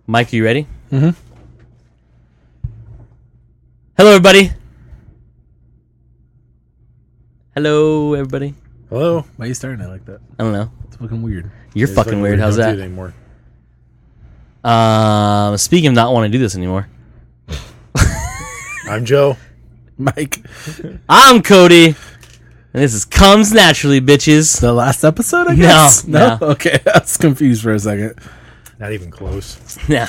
Mike, are you ready? Mm-hmm. Hello, everybody. Hello, everybody. Hello. Why are you starting it like that? I don't know. It's fucking weird. You're fucking weird. How's Don't that? do it anymore. Speaking of not wanting to do this anymore, I'm Joe. Mike. I'm Cody, and this is Comes Naturally, bitches. The last episode, I guess? No. Okay, I was confused for a second. Not even close. Nah.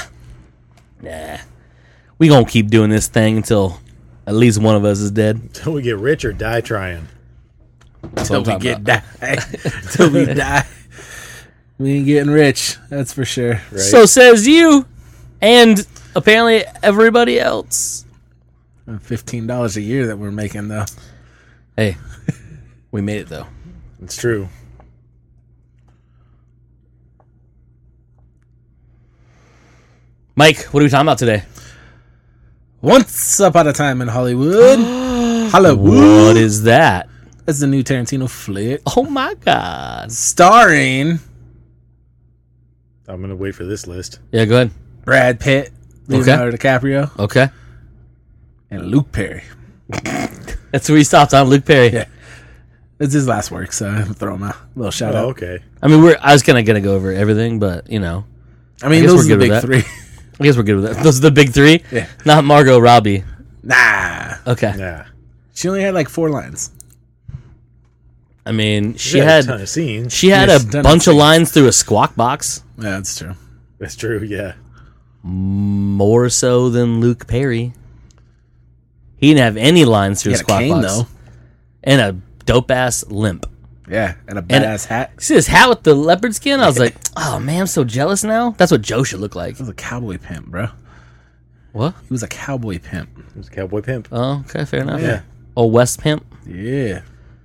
We gonna keep doing this thing until at least one of us is dead. Until we get rich or die trying. Till we get die. Till we die. We ain't getting rich, that's for sure. Right? So says you, and apparently everybody else. $15 a year that we're making, though. Hey, we made it though. It's true. Mike, what are we talking about today? Once upon a time in Hollywood. Hollywood. What is that? That's the new Tarantino flick. Oh my God. Starring I'm going to wait for this list. Yeah, go ahead. Brad Pitt, Leonardo DiCaprio, Okay. and Luke Perry. That's where we stopped on Luke Perry. Yeah. It's his last work, so I'm throw him a little shout out. Okay. I mean, I was kind of going to go over everything, but, you know. I mean, I guess those we're are the good big with three. I guess we're good with that. Those are the big three? Yeah. Not Margot Robbie. Nah. Okay. Yeah. She only had like 4 lines. I mean, she She had a had ton of scenes. she had Yes, a ton of bunch of scenes. lines through a squawk box. Yeah, that's true. That's true, yeah. More so than Luke Perry. He didn't have any lines through He a had a squawk cane, box. though. And a dope-ass limp. Yeah, and a badass hat. See this hat with the leopard skin? I was like, oh, man, I'm so jealous now. That's what Joe should look like. He was a cowboy pimp, bro. What? He was a cowboy pimp. He was a cowboy pimp. Oh, okay, fair enough. Yeah. Oh, West Pimp. Yeah.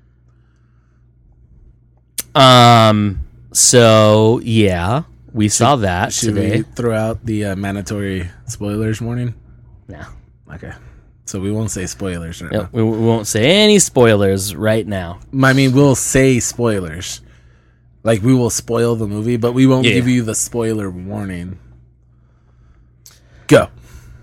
So, yeah, we saw that Should today. we throw out the mandatory spoilers warning? No. Okay. So we won't say spoilers right Yep, we won't say any spoilers right now. now. I mean, we'll say spoilers. Like, we will spoil the movie, but we won't Yeah. give you the spoiler warning. Go.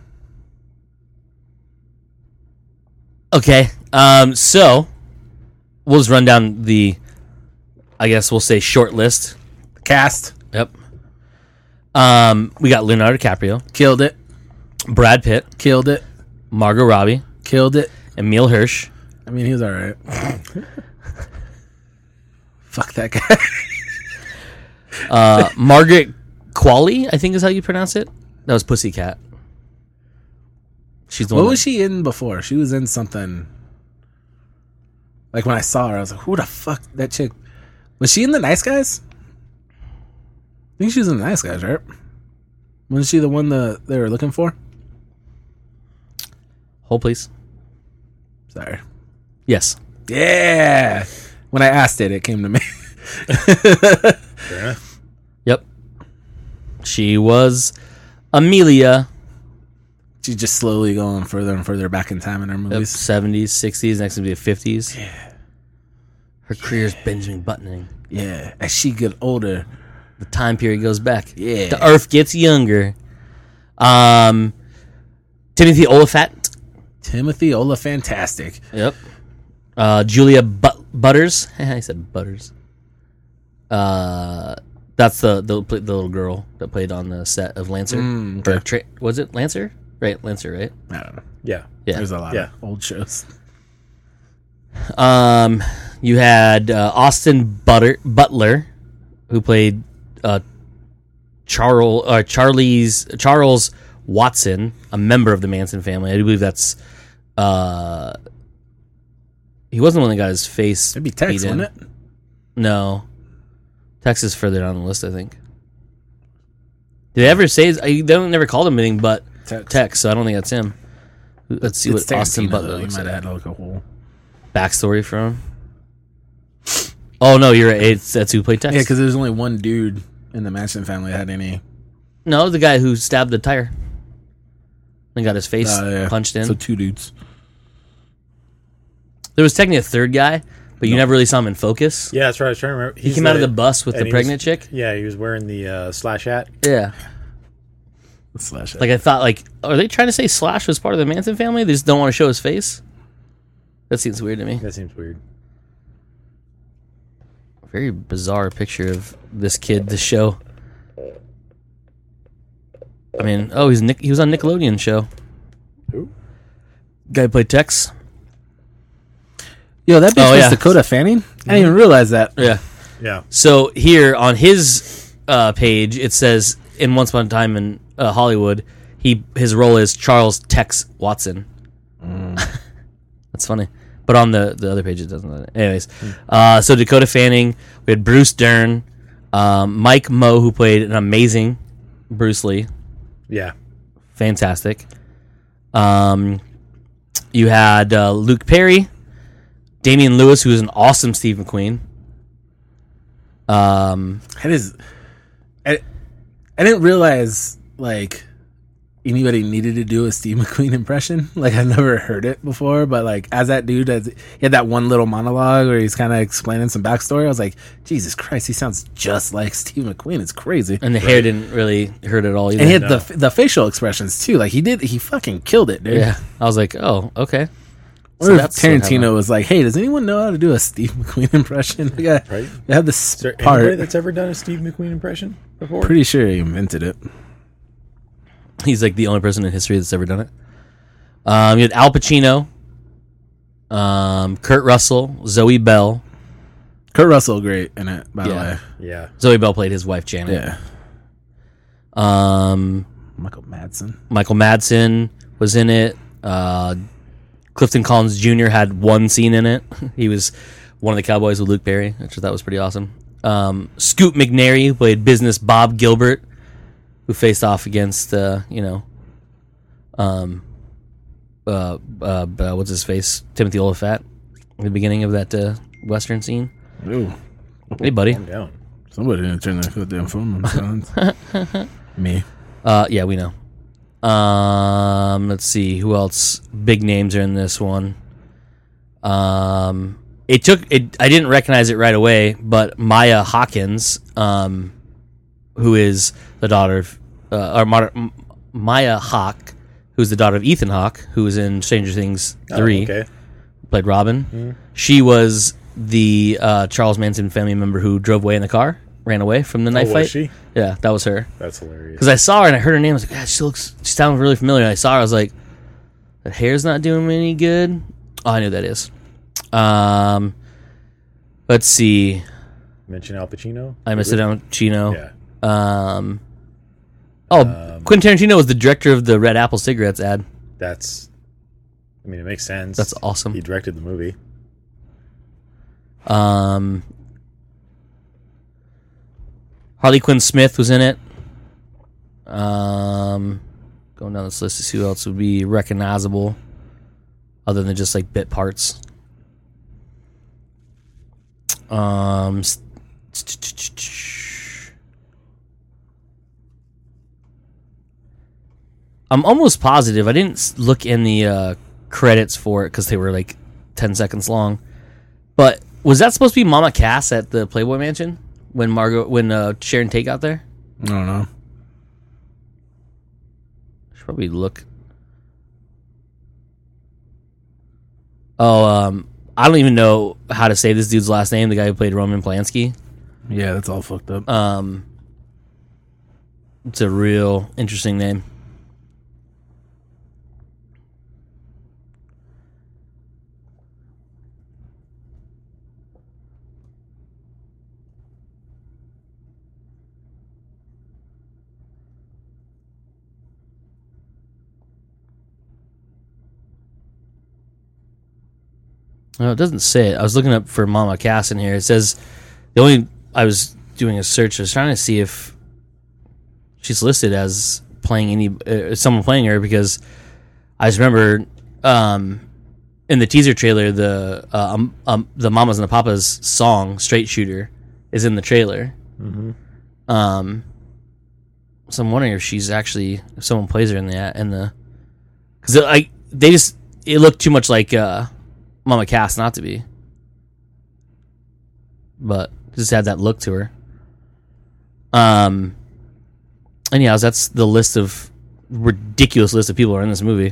Okay, so we'll just run down the, I guess we'll say short list. Cast. Yep. We got Leonardo DiCaprio, Killed it. Brad Pitt, Killed it. Margot Robbie, Killed it. Emil Hirsch, I mean, he was alright. Fuck that guy. Margaret Qualley, I think is how you pronounce it. That was Pussycat. She's the What one. was she in before? She was in something. Like, when I saw her, I was like, who the fuck? That chick. Was she in The Nice Guys? I think she was in The Nice Guys, right? Wasn't she the one that they were looking for? Hold, please. Sorry. Yes. Yeah. When I asked it, it came to me. Fair enough. Yep. She was Amelia. She's just slowly going further and further back in time in her Yep. movies. 70s, 60s, next to be the 50s. Yeah. Her career's Benjamin Buttoning. Yeah. As she get older. The time period goes back. Yeah. The Earth gets younger. Timothy Olyphant. Timothy Olyfantastic. Yep. Julia Butters. I said Butters. That's the little girl that played on the set of Lancer. Okay. Or was it Lancer? Right, Lancer, right? I don't know. Yeah. Yeah. There's a lot Yeah. of old shows. You had Austin Butler, who played Charles Watson, a member of the Manson family. I do believe that's he wasn't the one that got his face. It'd be Tex, beat in. wouldn't it? No, Tex is further down the list, I think. Did they ever say? They don't never called him anything but Tex, so I don't think that's him. Let's see It's what Austin Tarantino, Butler though. You looks might like. have had like a whole. Backstory from him. Oh no, you're right. That's who played Tex. Yeah, because there's only one dude in the Manson family that had any. No, the guy who stabbed the tire and got his face Yeah. punched in. So 2 dudes. There was technically a third guy, but you never really saw him in focus. Yeah, that's right. I was trying to remember. He came out of the bus with and the he pregnant was- chick. Yeah, he was wearing the slash hat. Yeah. Slash. Like I thought, like are they trying to say Slash was part of the Manson family? They just don't want to show his face. That seems weird to me. That seems weird. Very bizarre picture of this kid to show. I mean, oh, he was on Nickelodeon show. Who? Guy who played Tex. Yo, that bitch was Dakota Fanning. I didn't even realize that. Yeah. Yeah. So here on his page, it says in Once Upon a Time in Hollywood, his role is Charles Tex Watson. That's funny. But on the other page, it doesn't. Anyways, so Dakota Fanning, we had Bruce Dern, Mike Moe, who played an amazing Bruce Lee. Yeah. Fantastic. You had Luke Perry, Damian Lewis, who is an awesome Steve McQueen. I didn't realize like anybody needed to do a Steve McQueen impression. Like I never heard it before, but like as that dude, he had that one little monologue where he's kind of explaining some backstory. I was like, Jesus Christ, he sounds just like Steve McQueen. It's crazy. And the hair didn't really hurt at all either. And he had the facial expressions too. Like he fucking killed it, dude. Yeah, I was like, oh, okay. Or if Tarantino was like, "Hey, does anyone know how to do a Steve McQueen impression?" Right? They have this Is there part. anybody that's ever done a Steve McQueen impression before? Pretty sure he invented it. He's like the only person in history that's ever done it. You had Al Pacino, Kurt Russell, Zoe Bell. Kurt Russell, great in it, by the way. Yeah. Zoe Bell played his wife Janet. Yeah. Michael Madsen was in it. Clifton Collins Jr. had one scene in it. He was one of the cowboys with Luke Perry, which I thought was pretty awesome. Scoot McNairy, who played business Bob Gilbert, who faced off against, what's his face? Timothy Olyphant in the beginning of that Western scene. Ooh. Hey, buddy. Calm down. Somebody didn't turn that goddamn phone on silence. Me. Yeah, we know. Let's see who else. Big names are in this one. I didn't recognize it right away, but Maya Hawkins, who is the daughter of Maya Hawke, who's the daughter of Ethan Hawke, who was in Stranger Things 3, Okay. played Robin. She was the Charles Manson family member who drove away in the car, ran away from the knife was fight. she? Yeah, that was her. That's hilarious. Because I saw her and I heard her name. I was like, God, she sounds really familiar. And I saw her. I was like, that hair's not doing me any good. Oh, I knew who that is. Let's see. Mention Al Pacino? I missed it on Chino. Yeah. Quentin Tarantino was the director of the Red Apple cigarettes ad. It makes sense. That's awesome. He directed the movie. Harley Quinn Smith was in it. Going down this list to see who else would be recognizable other than just like bit parts. I'm almost positive. I didn't look in the credits for it because they were like 10 seconds long. But was that supposed to be Mama Cass at the Playboy Mansion when Sharon Tate got there? I don't know. Should probably look. Oh, I don't even know how to say this dude's last name. The guy who played Roman Polanski. Yeah, that's all fucked up. It's a real interesting name. No, it doesn't say it. I was looking up for Mama Cass in here. It says I was doing a search. I was trying to see if she's listed as playing someone playing her, because I just remember in the teaser trailer the Mamas and the Papas song "Straight Shooter" is in the trailer. Mm-hmm. So I'm wondering if someone plays her in the because it looked too much like Mama Cass not to be, but just had that look to her. Anyhow, that's the list of ridiculous list of people are in this movie.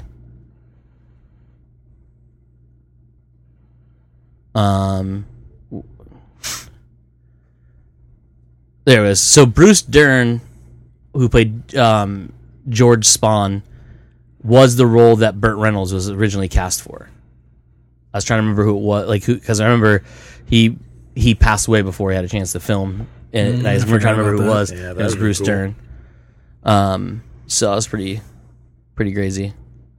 There it is. So Bruce Dern, who played George Spahn, was the role that Burt Reynolds was originally cast for. I was trying to remember who it was, because I remember he passed away before he had a chance to film, and I was trying to remember who it was. Yeah, It was Bruce Dern. So that was pretty crazy.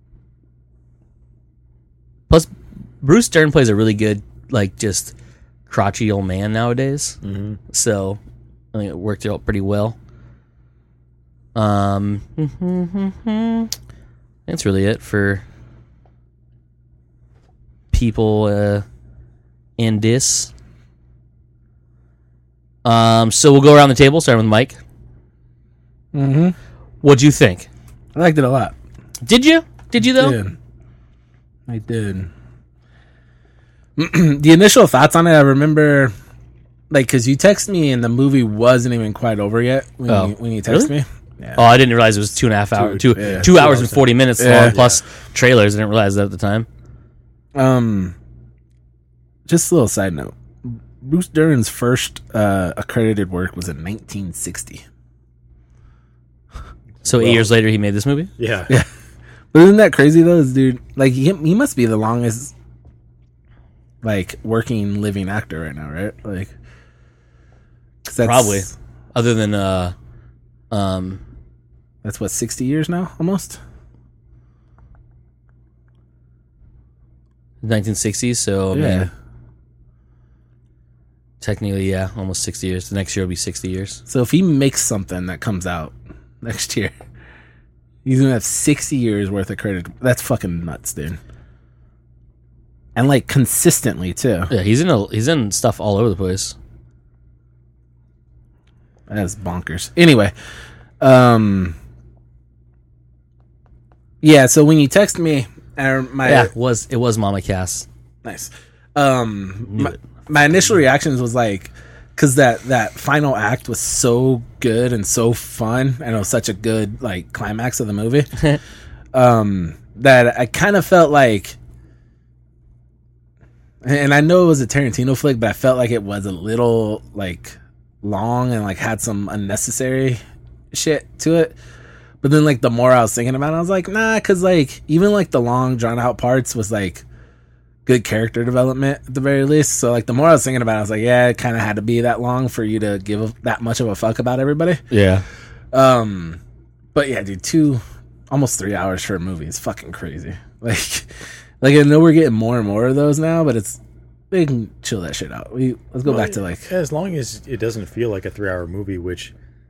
Plus, Bruce Dern plays a really good, just crotchety old man nowadays. Mm-hmm. So I think it worked out pretty well. That's really it for people in this. So we'll go around the table, starting with Mike. Mm-hmm. What'd you think? I liked it a lot. Did you? Did you though? I did. The initial thoughts on it, I remember, because you texted me and the movie wasn't even quite over yet when you texted me. Yeah. Oh, I didn't realize it was 2.5 hours. 2 hours and 40 minutes long plus trailers. I didn't realize that at the time. Just a little side note. Bruce Dern's first accredited work was in 1960. So 8 years later, he made this movie? Yeah. But isn't that crazy though, this dude? He must be the longest working living actor right now, right? 'Cause that's, probably. Other than that's what, 60 years now, almost. 1960s. So Yeah. man, technically, almost 60 years. The next year will be 60 years. So if he makes something that comes out next year, he's gonna have 60 years worth of credit. That's fucking nuts, dude. And consistently too. Yeah, he's in stuff all over the place. That's bonkers. Anyway, yeah. So when you text me, it was Mama Cass. Nice. My initial reactions was because that final act was so good and so fun, and it was such a good climax of the movie, that I kind of felt and I know it was a Tarantino flick, but I felt like it was a little long and had some unnecessary shit to it. But then the more I was thinking about it, I was like, nah, because even the long drawn out parts was good character development at the very least. So the more I was thinking about it, I was like, yeah, it kind of had to be that long for you to give that much of a fuck about everybody. Yeah. But yeah, dude, almost 3 hours for a movie is fucking crazy. I know we're getting more and more of those now, but we can chill that shit out. Let's go back to as long as it doesn't feel like a 3 hour movie, which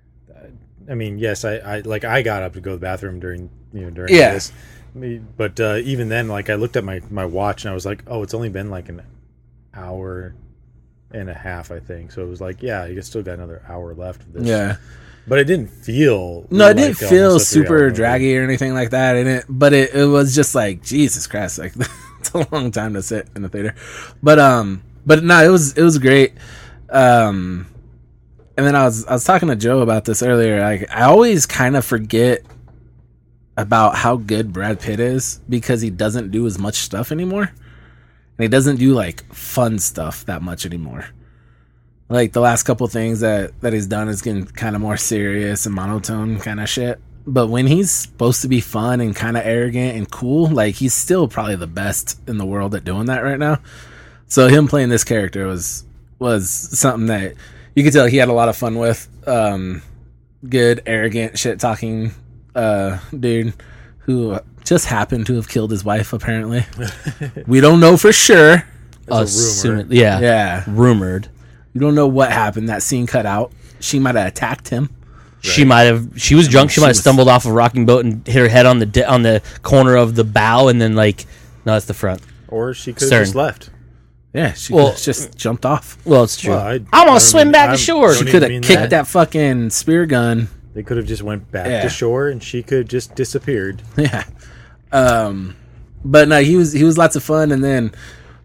I mean, yes, I got up to go to the bathroom during this. But even then, I looked at my watch and I was like, oh, it's only been an hour and a half, I think. So it was you still got another hour left of this. Yeah. But it didn't feel... No, it didn't feel super draggy or anything like that. But it was just Jesus Christ, it's a long time to sit in the theater. But no, it was great. And then I was talking to Joe about this earlier. I always kind of forget about how good Brad Pitt is because he doesn't do as much stuff anymore. And he doesn't do fun stuff that much anymore. The last couple things that he's done is getting kind of more serious and monotone kind of shit. But when he's supposed to be fun and kind of arrogant and cool, he's still probably the best in the world at doing that right now. So him playing this character was something that you could tell he had a lot of fun with. Good, arrogant, shit talking dude who just happened to have killed his wife, apparently. We don't know for sure. It's a rumor. Yeah. Rumored. You don't know what happened. That scene cut out. She might have attacked him. Right. She was drunk. She might have stumbled off a rocking boat and hit her head on the corner of the bow, and then no, that's the front. Or she could have just left. Yeah, she could have just jumped off. Well, it's true. Well, I'm gonna swim back to shore. She could have kicked that fucking spear gun. They could have just went back to shore, and she could have just disappeared. Yeah. But no, he was lots of fun, and then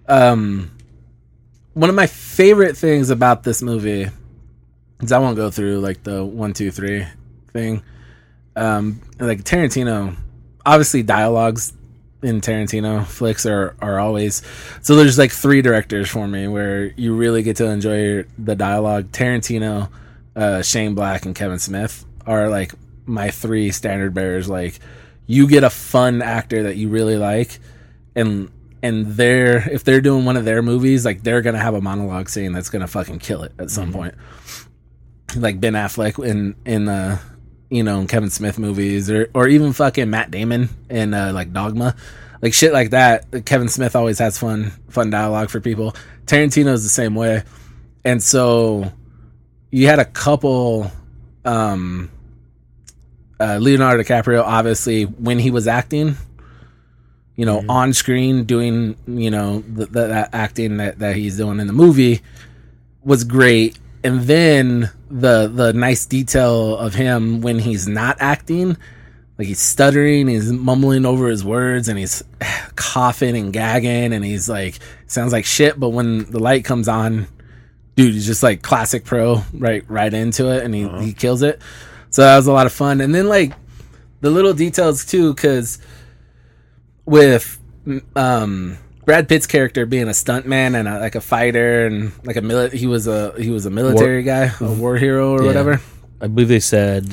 one of my favorite things about this movie is I won't go through the 1, 2, 3 thing. Like Tarantino, obviously dialogues in Tarantino flicks are always, so there's like 3 directors for me where you really get to enjoy the dialogue. Tarantino, Shane Black, and Kevin Smith are like my 3 standard bearers. Like, you get a fun actor that you really like, and if they're doing one of their movies, like, they're gonna have a monologue scene that's gonna fucking kill it at some point. Like Ben Affleck in Kevin Smith movies, or even fucking Matt Damon in like Dogma, like shit like that. Kevin Smith always has fun dialogue for people. Tarantino's the same way. And so you had a couple, Leonardo DiCaprio, obviously, when he was acting, on screen doing, that acting that he's doing in the movie was great. And then the nice detail of him when he's not acting, like he's stuttering, he's mumbling over his words, and he's coughing and gagging, and he's like, sounds like shit. But when the light comes on, dude, he's just like classic pro, right into it, and he kills it. So that was a lot of fun. And then like the little details too, because with Brad Pitt's character being a stuntman and like a fighter and like he was a military guy, a war hero or whatever. I believe they said,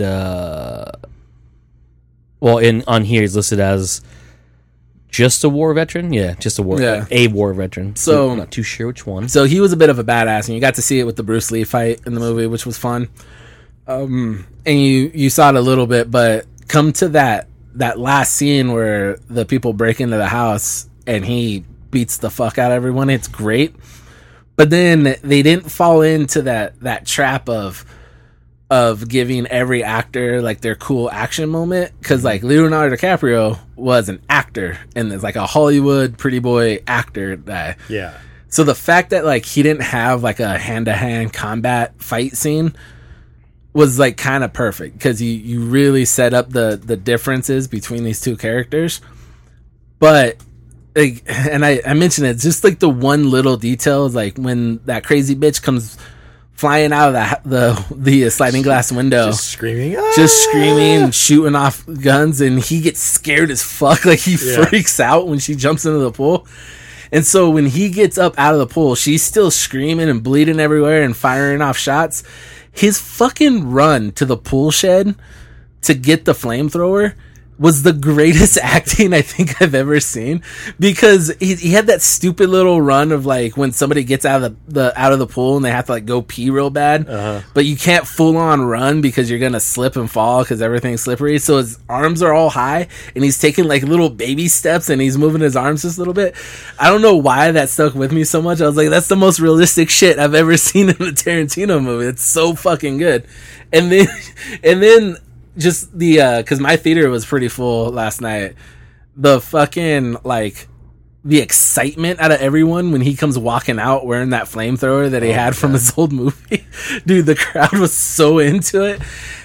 on here he's listed as just a war veteran. Yeah, just a war veteran. So I'm not too sure which one. So he was a bit of a badass, and you got to see it with the Bruce Lee fight in the movie, which was fun. And you saw it a little bit, but come to that last scene where the people break into the house and he beats the fuck out of everyone. It's great. But then they didn't fall into that trap of giving every actor like their cool action moment, because like Leonardo DiCaprio was an actor and there's like a Hollywood pretty boy actor guy. Yeah. So the fact that like he didn't have like a hand-to-hand combat fight scene was like kind of perfect, because you really set up the differences between these two characters. But like, and I mentioned it, just like the one little detail is like when that crazy bitch comes flying out of the sliding glass window, just screaming, shooting off guns, and he gets scared as fuck. Like he freaks out when she jumps into the pool. And so when he gets up out of the pool, she's still screaming and bleeding everywhere and firing off shots. His fucking run to the pool shed to get the flamethrower was the greatest acting I think I've ever seen, because he had that stupid little run of like when somebody gets out of the pool and they have to like go pee real bad, but you can't full on run because you're gonna slip and fall because everything's slippery. So his arms are all high and he's taking like little baby steps and he's moving his arms just a little bit. I don't know why that stuck with me so much. I was like, that's the most realistic shit I've ever seen in a Tarantino movie. It's so fucking good. And then just the because my theater was pretty full last night, the fucking like the excitement out of everyone when he comes walking out wearing that flamethrower that he had from his old movie. Dude, the crowd was so into it.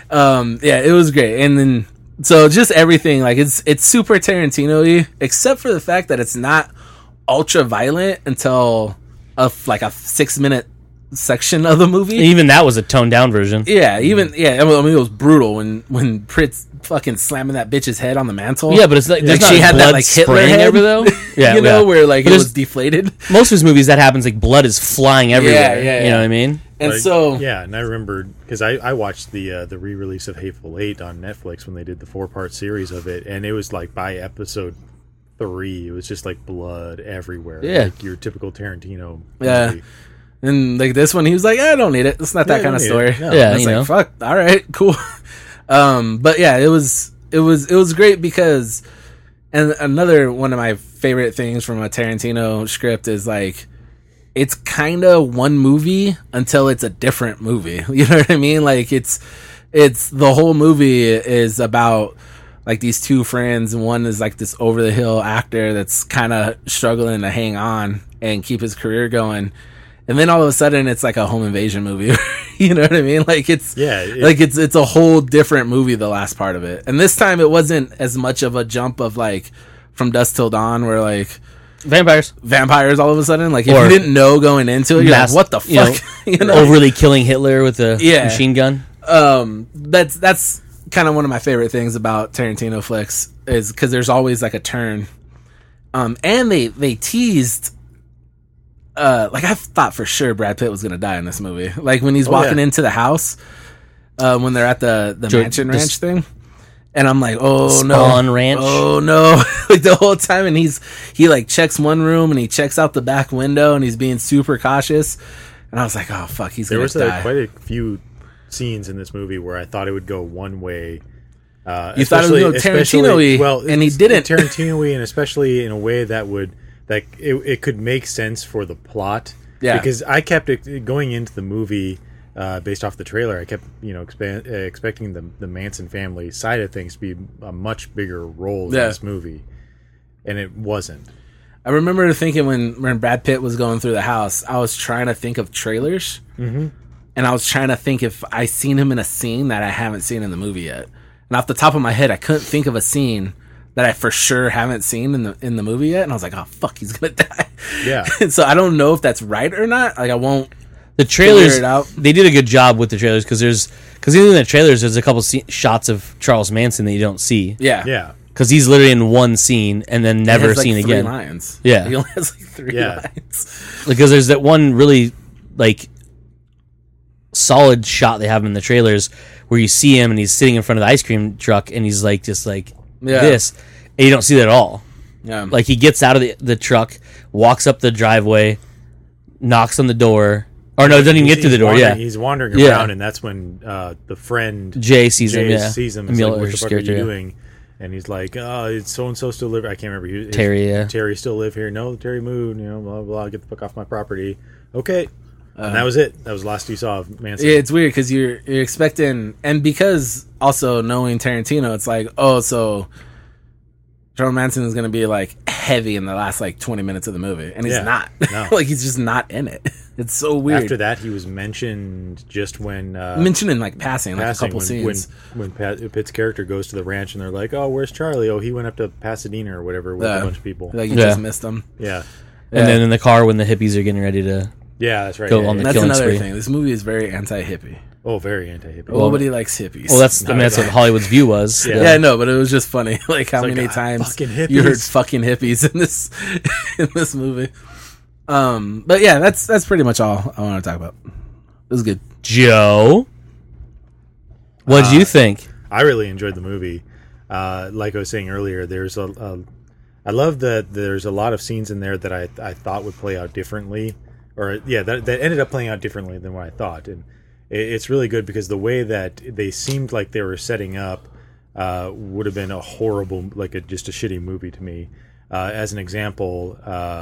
It was great. And then so just everything, like it's super Tarantino-y, except for the fact that it's not ultra violent until a 6-minute section of the movie. Even that was a toned down version. I mean it was brutal when Pritz fucking slamming that bitch's head on the mantle. Yeah, but it's like she had that like Hitler head ever though. Where like it was deflated. Most of his movies that happens, like blood is flying everywhere. You know what I mean? And and I remember because I watched the re-release of Hateful Eight on Netflix when they did the 4-part series of it, and it was like by episode 3, it was just like blood everywhere. Like your typical Tarantino movie. And like this one, he was like, I don't need it. It's not that kind of story. No. Yeah, it's like, fuck. All right, cool. But yeah, it was great because, and another one of my favorite things from a Tarantino script is like, it's kind of one movie until it's a different movie. You know what I mean? Like it's the whole movie is about like these two friends, and one is like this over the hill actor that's kind of struggling to hang on and keep his career going. And then all of a sudden, it's like a home invasion movie. You know what I mean? Like it's it's a whole different movie. The last part of it, and this time it wasn't as much of a jump of like From Dusk Till Dawn, where like vampires all of a sudden. Like if you didn't know going into it, you're like, what the fuck? Overly killing Hitler with a machine gun. That's kind of one of my favorite things about Tarantino flicks is because there's always like a turn. And they teased, like I thought for sure Brad Pitt was gonna die in this movie. Like when he's walking into the house, when they're at the mansion ranch thing, and I'm like, oh no, Ranch. Oh no, like the whole time, and he like checks one room and he checks out the back window and he's being super cautious, and I was like, oh fuck, he's gonna die. There was quite a few scenes in this movie where I thought it would go one way. You thought it would go Tarantino-y, well, and he didn't. Tarantino-y, and especially in a way that would it could make sense for the plot. Yeah, because I kept going into the movie based off the trailer. I kept expecting the Manson family side of things to be a much bigger role in this movie, and it wasn't. I remember thinking when Brad Pitt was going through the house, I was trying to think of trailers. Mm-hmm. And I was trying to think if I seen him in a scene that I haven't seen in the movie yet. And off the top of my head, I couldn't think of a scene that I for sure haven't seen in the movie yet. And I was like, oh fuck, he's gonna die. Yeah. And so I don't know if that's right or not. Like I won't. The trailers, it out. They did a good job with the trailers because even in the trailers, there's a couple shots of Charles Manson that you don't see. Yeah. Yeah. Because he's literally in one scene and then never seen like again. 3 lines. Yeah. He only has like 3 lines. Because there's that one really like solid shot they have in the trailers where you see him and he's sitting in front of the ice cream truck and he's like just like this, and you don't see that at all. Yeah. Like he gets out of the truck, walks up the driveway, knocks on the door. Or no, doesn't even get through the door. He's wandering around, and that's when the friend Jay sees him. Sees him. Emil, like, what the fuck are you doing? And he's like, "Oh, it's so and so still live." I can't remember. Terry. Terry still live here? No, Terry moved. You know, blah blah. Blah, get the fuck off my property. Okay, and that was it. That was the last you saw of Manson. Yeah, it's weird because you're expecting, and because also knowing Tarantino, it's like, oh, so Charles Manson is going to be like heavy in the last like 20 minutes of the movie, and he's not. No. Like he's just not in it. It's so weird. After that, he was mentioned just when mentioned in like passing like a couple scenes. When Pitt's character goes to the ranch and they're like, "Oh, where's Charlie? Oh, he went up to Pasadena or whatever with a bunch of people." Like you just missed him. Yeah. And then in the car when the hippies are getting ready to that's right. go on the that's killing another spree. thing. This movie is very anti-hippie. Oh, very anti-hippie. Nobody likes hippies. Well, that's what Hollywood's view was. Yeah, I know, but it was just funny, like how many times you heard "fucking hippies" in this movie. But yeah, that's pretty much all I want to talk about. It was good. Joe, what did you think? I really enjoyed the movie. Like I was saying earlier, I love that there's a lot of scenes in there that I thought would play out differently, or that ended up playing out differently than what I thought, and it's really good because the way that they seemed like they were setting up would have been a horrible, just a shitty movie to me. As an example,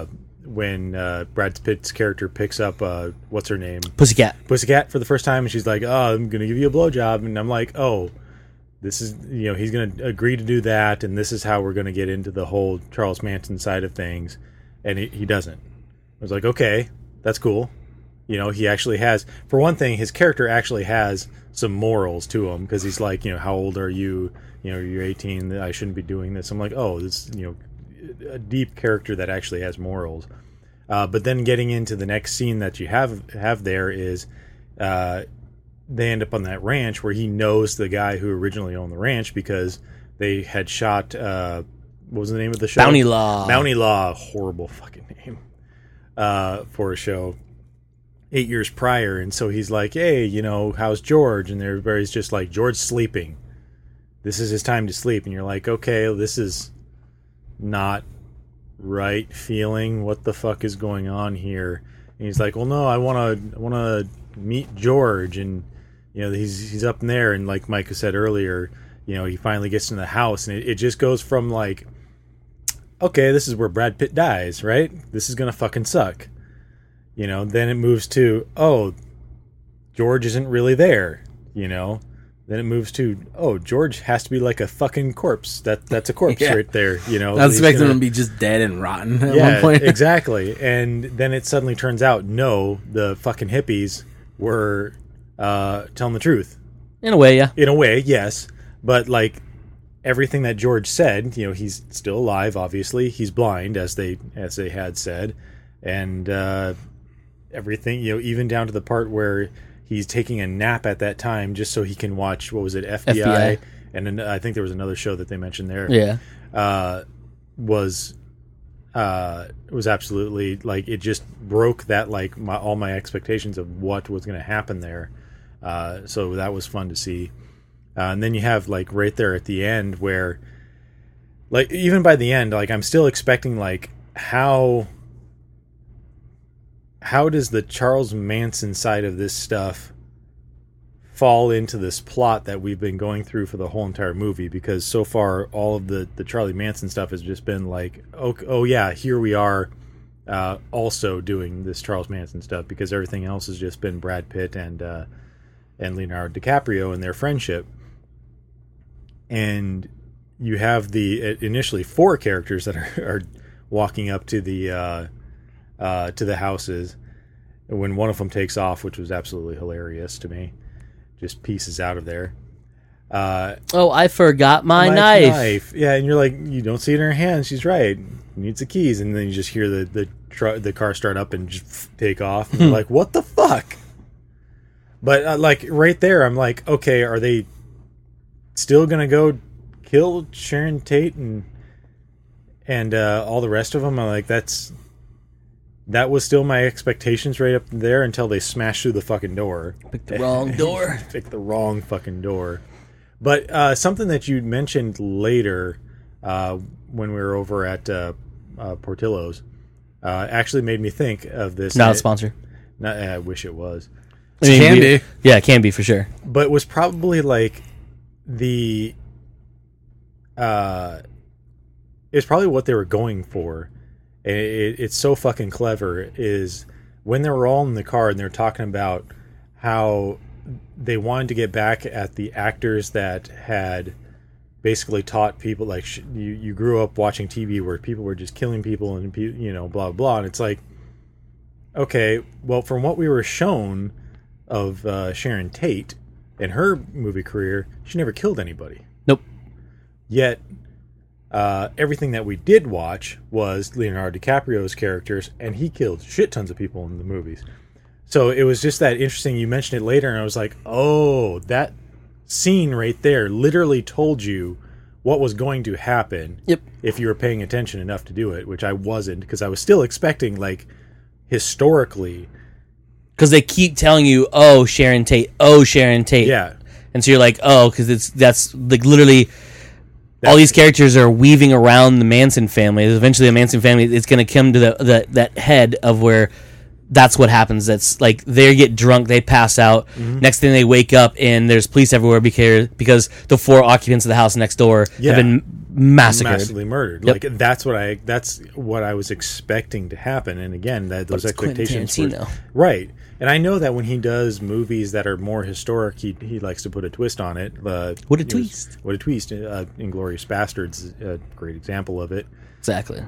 when Brad Pitt's character picks up what's her name, Pussycat for the first time, and she's like, "Oh, I'm gonna give you a blowjob," and I'm like, "Oh, this is he's gonna agree to do that, and this is how we're gonna get into the whole Charles Manson side of things," and he doesn't. I was like, okay, that's cool. He actually has, for one thing, his character actually has some morals to him because he's like, how old are you? You're 18. I shouldn't be doing this. I'm like, oh, this, a deep character that actually has morals. But then getting into the next scene that you have there is, they end up on that ranch where he knows the guy who originally owned the ranch because they had shot, what was the name of the show? Bounty Law. Bounty Law, horrible fucking name for a show. 8 years prior, and so he's like, hey, how's George? And everybody's just like, George's sleeping. This is his time to sleep. And you're like, okay, this is not right feeling. What the fuck is going on here? And he's like, well, no, I want to meet George, and he's up in there. And like Micah said earlier, he finally gets in the house, and it just goes from like, okay, this is where Brad Pitt dies, right? This is gonna fucking suck. Then it moves to, oh, George isn't really there, Then it moves to, oh, George has to be like a fucking corpse. That's a corpse right there, I was expecting him to be just dead and rotten at one point. Exactly. And then it suddenly turns out, no, the fucking hippies were telling the truth. In a way, yeah. In a way, yes. But, like, everything that George said, he's still alive, obviously. He's blind, as they had said. And, everything, even down to the part where he's taking a nap at that time just so he can watch, what was it, FBI and then I think there was another show that they mentioned there. Yeah. Was absolutely like it just broke that like all my expectations of what was going to happen there. So that was fun to see. And then you have like right there at the end where like even by the end, like I'm still expecting like how does the Charles Manson side of this stuff fall into this plot that we've been going through for the whole entire movie? Because so far all of the Charlie Manson stuff has just been like, oh yeah, here we are also doing this Charles Manson stuff, because everything else has just been Brad Pitt and Leonardo DiCaprio and their friendship. And you have the initially 4 characters that are walking up to the houses when one of them takes off, which was absolutely hilarious to me. Just pieces out of there. I forgot my knife. Yeah, and you're like, you don't see it in her hand. She's right. Needs the keys, and then you just hear the car start up and just take off. And you're like, what the fuck? But like right there, I'm like, okay, are they still gonna go kill Sharon Tate and all the rest of them? I'm like, that was still my expectations right up there until they smashed through the fucking door. Picked the wrong door. Picked the wrong fucking door. But something that you mentioned later when we were over at Portillo's actually made me think of this. Not a sponsor. I wish it was. I mean, can be. Yeah, it can be for sure. But it was probably like it's probably what they were going for. It's so fucking clever. Is when they were all in the car and they're talking about how they wanted to get back at the actors that had basically taught people, like, you grew up watching TV where people were just killing people and, you know, blah blah. And it's like, okay, well, from what we were shown of Sharon Tate and her movie career, she never killed anybody. Nope. Yet everything that we did watch was Leonardo DiCaprio's characters, and he killed shit tons of people in the movies. So it was just that interesting. You mentioned it later, and I was like, oh, that scene right there literally told you what was going to happen. Yep. If you were paying attention enough to do it, which I wasn't, because I was still expecting, like, historically. Because they keep telling you, oh, Sharon Tate, oh, Sharon Tate. Yeah. And so you're like, oh, because that's like literally... all these characters are weaving around the Manson family. Eventually, the Manson family is going to come to that head of where that's what happens. That's like they get drunk, they pass out. Mm-hmm. Next thing they wake up and there's police everywhere because the 4 occupants of the house next door have been massacred, murdered. Yep. Like that's what I was expecting to happen. And again, those expectations were right. And I know that when he does movies that are more historic, he likes to put a twist on it. What a twist! What a twist! Inglourious Bastards is a great example of it. Exactly.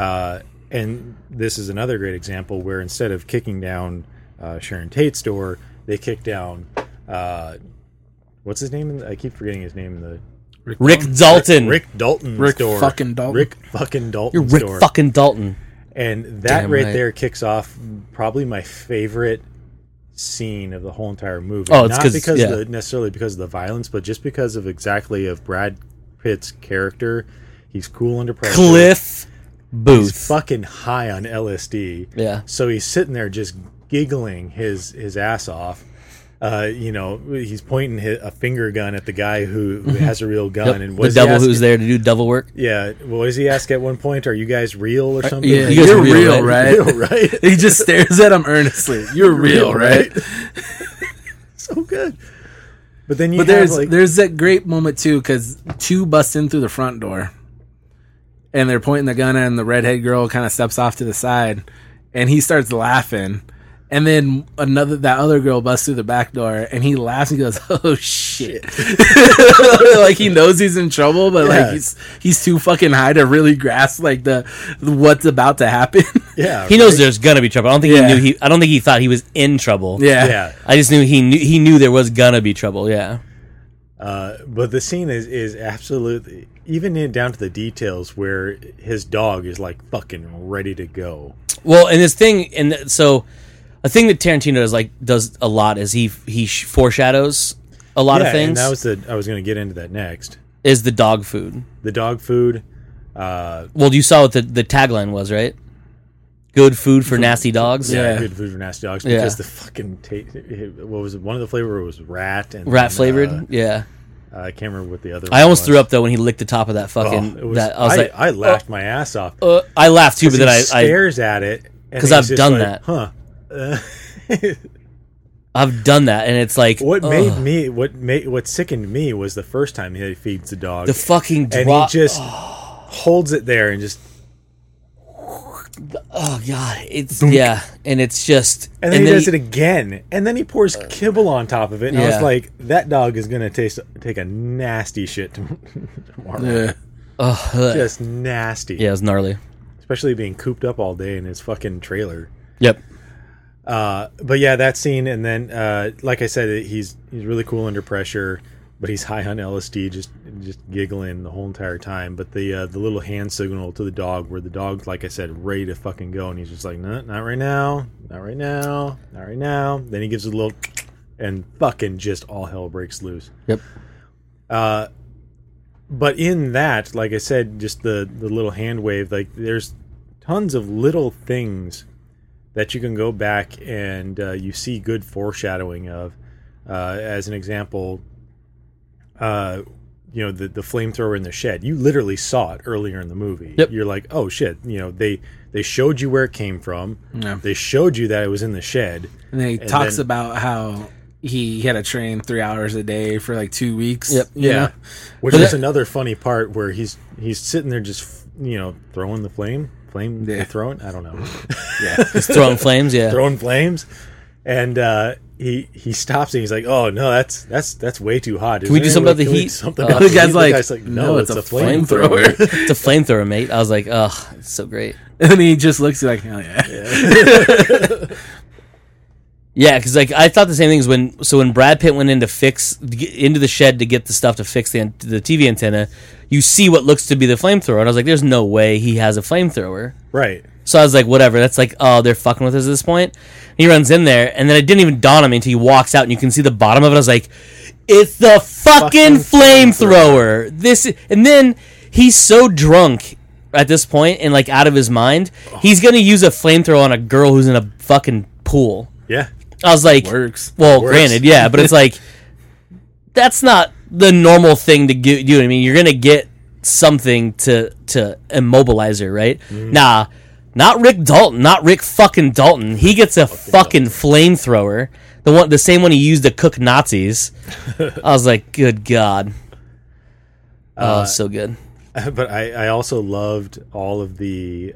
And this is another great example where instead of kicking down Sharon Tate's door, they kick down what's his name? I keep forgetting his name in the Rick Dalton. Rick Dalton's door. Rick fucking Dalton. Rick fucking Dalton's You're Rick door. fucking Dalton. And that there kicks off probably my favorite scene of the whole entire movie. Oh, it's not necessarily because of the violence, but just because of Brad Pitt's character. He's cool under pressure. Cliff Booth. He's fucking high on LSD. Yeah. So he's sitting there just giggling his ass off. He's pointing a finger gun at the guy who has a real gun. Yep. And the devil who's there to do devil work. Yeah. Well, what does he ask at one point? Are you guys real or something? Yeah, You guys you're are real, right? Real, right? He just stares at him earnestly. You're real, right? So good. But then there's that great moment too, because 2 bust in through the front door, and they're pointing the gun at him. The redhead girl kind of steps off to the side, and he starts laughing. And then that other girl busts through the back door, and he laughs and goes, "Oh shit!" Like he knows he's in trouble, but like he's too fucking high to really grasp like the what's about to happen. Yeah, he knows there's gonna be trouble. I don't think he knew. I don't think he thought he was in trouble. Yeah. I just knew he knew there was gonna be trouble. Yeah. But the scene is absolutely, even down to the details where his dog is like fucking ready to go. Well, and this thing, and so. A thing that Tarantino does a lot is he foreshadows a lot of And things. that was I was going to get into that next. Is the dog food. The dog food. Well, you saw what the tagline was, right? Good food for nasty dogs. Yeah. Good food for nasty dogs. Yeah. Because the fucking what was it? One of the flavor was rat and Rat flavored. Yeah. I can't remember what the other. I almost one threw was. up though when he licked the top of that fucking. It was, that I was like, I laughed my ass off. I laughed too, but then He I stares at it 'cause and I've he's just done like, that. Huh. I've done that, and it's like What sickened me was the first time he feeds the dog. the fucking and drop. he just holds it there and just. Oh god, it's yeah, and it's just And then he does it again, and then he pours kibble on top of it. And I Yeah. was like, "That dog is gonna take a nasty shit tomorrow. Yeah. Just nasty. Yeah, it was gnarly. Especially being cooped up all day in his fucking trailer." Yep. But yeah, that scene, and then like I said, he's really cool under pressure, but he's high on LSD, just giggling the whole entire time. But the little hand signal to the dog, where the dog, like I said, ready to fucking go, and he's just like, "No, not right now, not right now, not right now." Then he gives a little, and fucking just all hell breaks loose. Yep. But in that, like I said, just the little hand wave, like there's tons of little things that you can go back and you see good foreshadowing of. As an example, the flamethrower in the shed. You literally saw it earlier in the movie. Yep. You're like, oh shit, they showed you where it came from. Yeah. They showed you that it was in the shed. And then he talks about how he had to train 3 hours a day for like 2 weeks. Yep. you know? Which is another funny part where he's sitting there just throwing the flame throwing. I don't know. Yeah. He's throwing flames. Yeah. Throwing flames, and he stops and he's like, "Oh no, that's way too hot. Can we do something about the heat?" The guy's like, "No, it's a flamethrower." It's a flamethrower, mate. I was like, ugh, it's so great. And then he just looks like, oh yeah. Yeah, because like I thought the same thing when Brad Pitt went into the shed to get the stuff to fix the TV antenna, you see what looks to be the flamethrower, and I was like, "There's no way he has a flamethrower." Right. So I was like, "Whatever." That's like, oh, they're fucking with us at this point. He runs in there, and then it didn't even dawn on me until he walks out, and you can see the bottom of it. I was like, "It's the fucking flamethrower!" And then he's so drunk at this point and like out of his mind, he's gonna use a flamethrower on a girl who's in a fucking pool. Yeah. I was like, Works. well, Works. granted, yeah, but it's like, that's not the normal thing to do. I mean, you're going to get something to immobilize her, right? Nah, not Rick Dalton, not Rick fucking Dalton. He gets a fucking flamethrower, the same one he used to cook Nazis. I was like, good God. Oh, so good. But I also loved all of the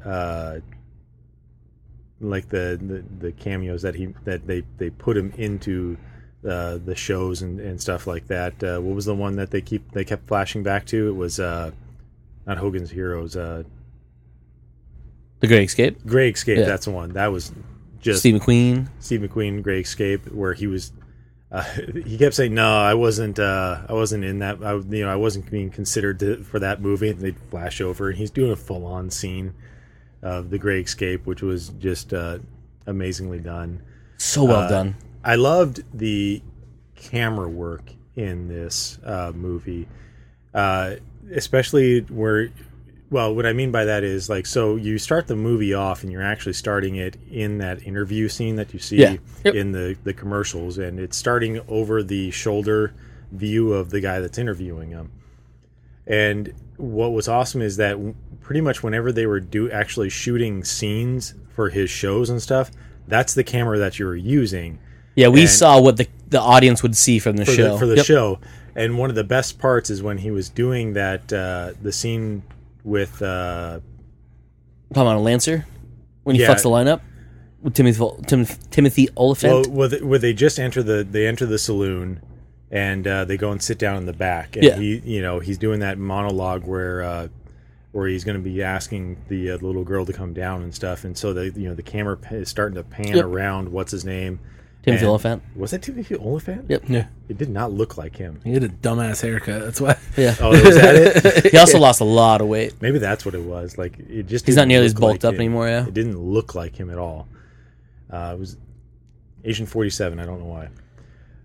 like the cameos that they put him into the shows and stuff like that. What was the one that they kept flashing back to? It was not Hogan's Heroes. The Great Escape. Great Escape. Yeah. That's the one. That was just Steve McQueen. Great Escape, where he was. He kept saying, "No, I wasn't in that. I wasn't being considered for that movie." And they'd flash over, and he's doing a full-on scene of the Great Escape, which was just amazingly done. So well done. I loved the camera work in this movie, especially where. Well, what I mean by that is, like, so you start the movie off and you're actually starting it in that interview scene that you see in the commercials, and it's starting over the shoulder view of the guy that's interviewing him. And what was awesome is that pretty much whenever they were actually shooting scenes for his shows and stuff, that's the camera that you were using. Yeah, we saw what the audience would see from the show. For the show. And one of the best parts is when he was doing that, the scene with talking about a Lancer when he fucks the lineup with Timothy Oliphant. Well, where they just enter the saloon, and they go and sit down in the back, and he's doing that monologue where he's going to be asking the little girl to come down and stuff, and so the camera is starting to pan around. What's his name? Timothy Oliphant. Was that Timothy Oliphant? Yep. Yeah. It did not look like him. He had a dumbass haircut. That's why. Yeah. Oh, was that it? He also lost a lot of weight. Maybe that's what it was. Like, it just he's not didn't nearly as look bulked like up him. anymore. Yeah. It didn't look like him at all. It was Agent 47. I don't know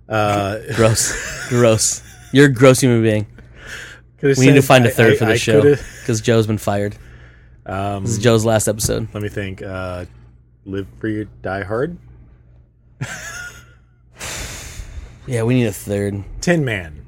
Gross. You're a gross human being. We need to find a third for the show because Joe's been fired. This is Joe's last episode. Let me think. Live Free or Die Hard? Yeah, we need a third. Tin Man.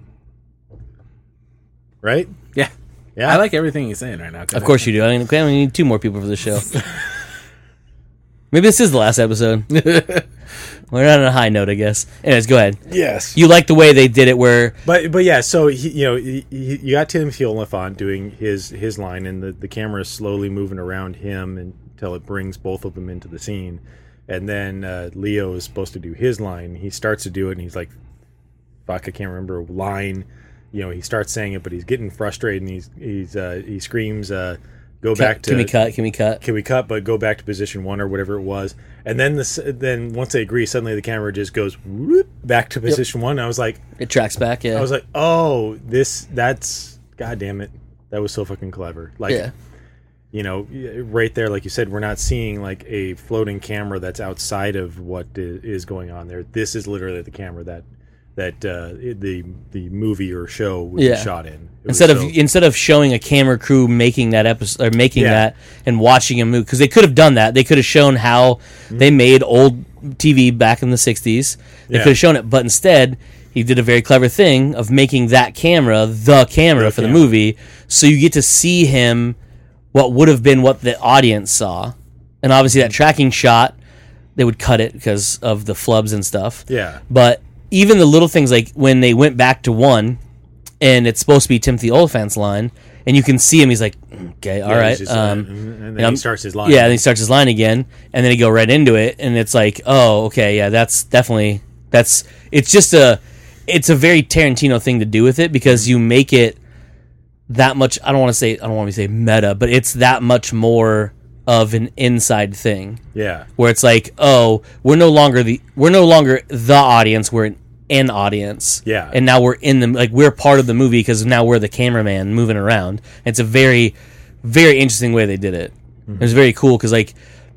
Right? Yeah. I like everything he's saying right now. Of course you do. I mean, we need 2 more people for the show. Maybe this is the last episode. We're not on a high note, I guess. Anyways, go ahead. Yes. You like the way they did it where... But yeah, so, you got Timothy Olyphant doing his line, and the camera is slowly moving around him until it brings both of them into the scene. And then Leo is supposed to do his line. He starts to do it, and he's like, fuck, I can't remember a line. He starts saying it, but he's getting frustrated, and he screams, go back to... Can we cut? Can we cut, but go back to position 1 or whatever it was. And then once they agree, suddenly the camera just goes whoop, back to position 1. I was like... It tracks back, yeah. I was like, oh, that's... God damn it. That was so fucking clever. Like, yeah. Right there, like you said, we're not seeing like a floating camera that's outside of what is going on there. This is literally the camera that the movie or show would be shot in. Instead of showing a camera crew making that episode or making that and watching him move, because they could have done that. They could have shown how they made old TV back in the 60s. They could have shown it, but instead he did a very clever thing of making that camera the camera for the movie, so you get to see him what would have been what the audience saw. And obviously that tracking shot, they would cut it because of the flubs and stuff. Yeah. But even the little things like when they went back to 1 and it's supposed to be Timothy Olyphant's line and you can see him, he's like, okay, all right. And then he starts his line. Yeah, and he starts his line again and then he go right into it and it's like, oh, okay, yeah, it's a very Tarantino thing to do with it because you make it that much, I don't want to say meta, but it's that much more of an inside thing. Yeah. Where it's like, oh, we're no longer the audience, we're an audience. Yeah. And now we're part of the movie because now we're the cameraman moving around. It's a very, very interesting way they did it. Mm-hmm. It was very cool because like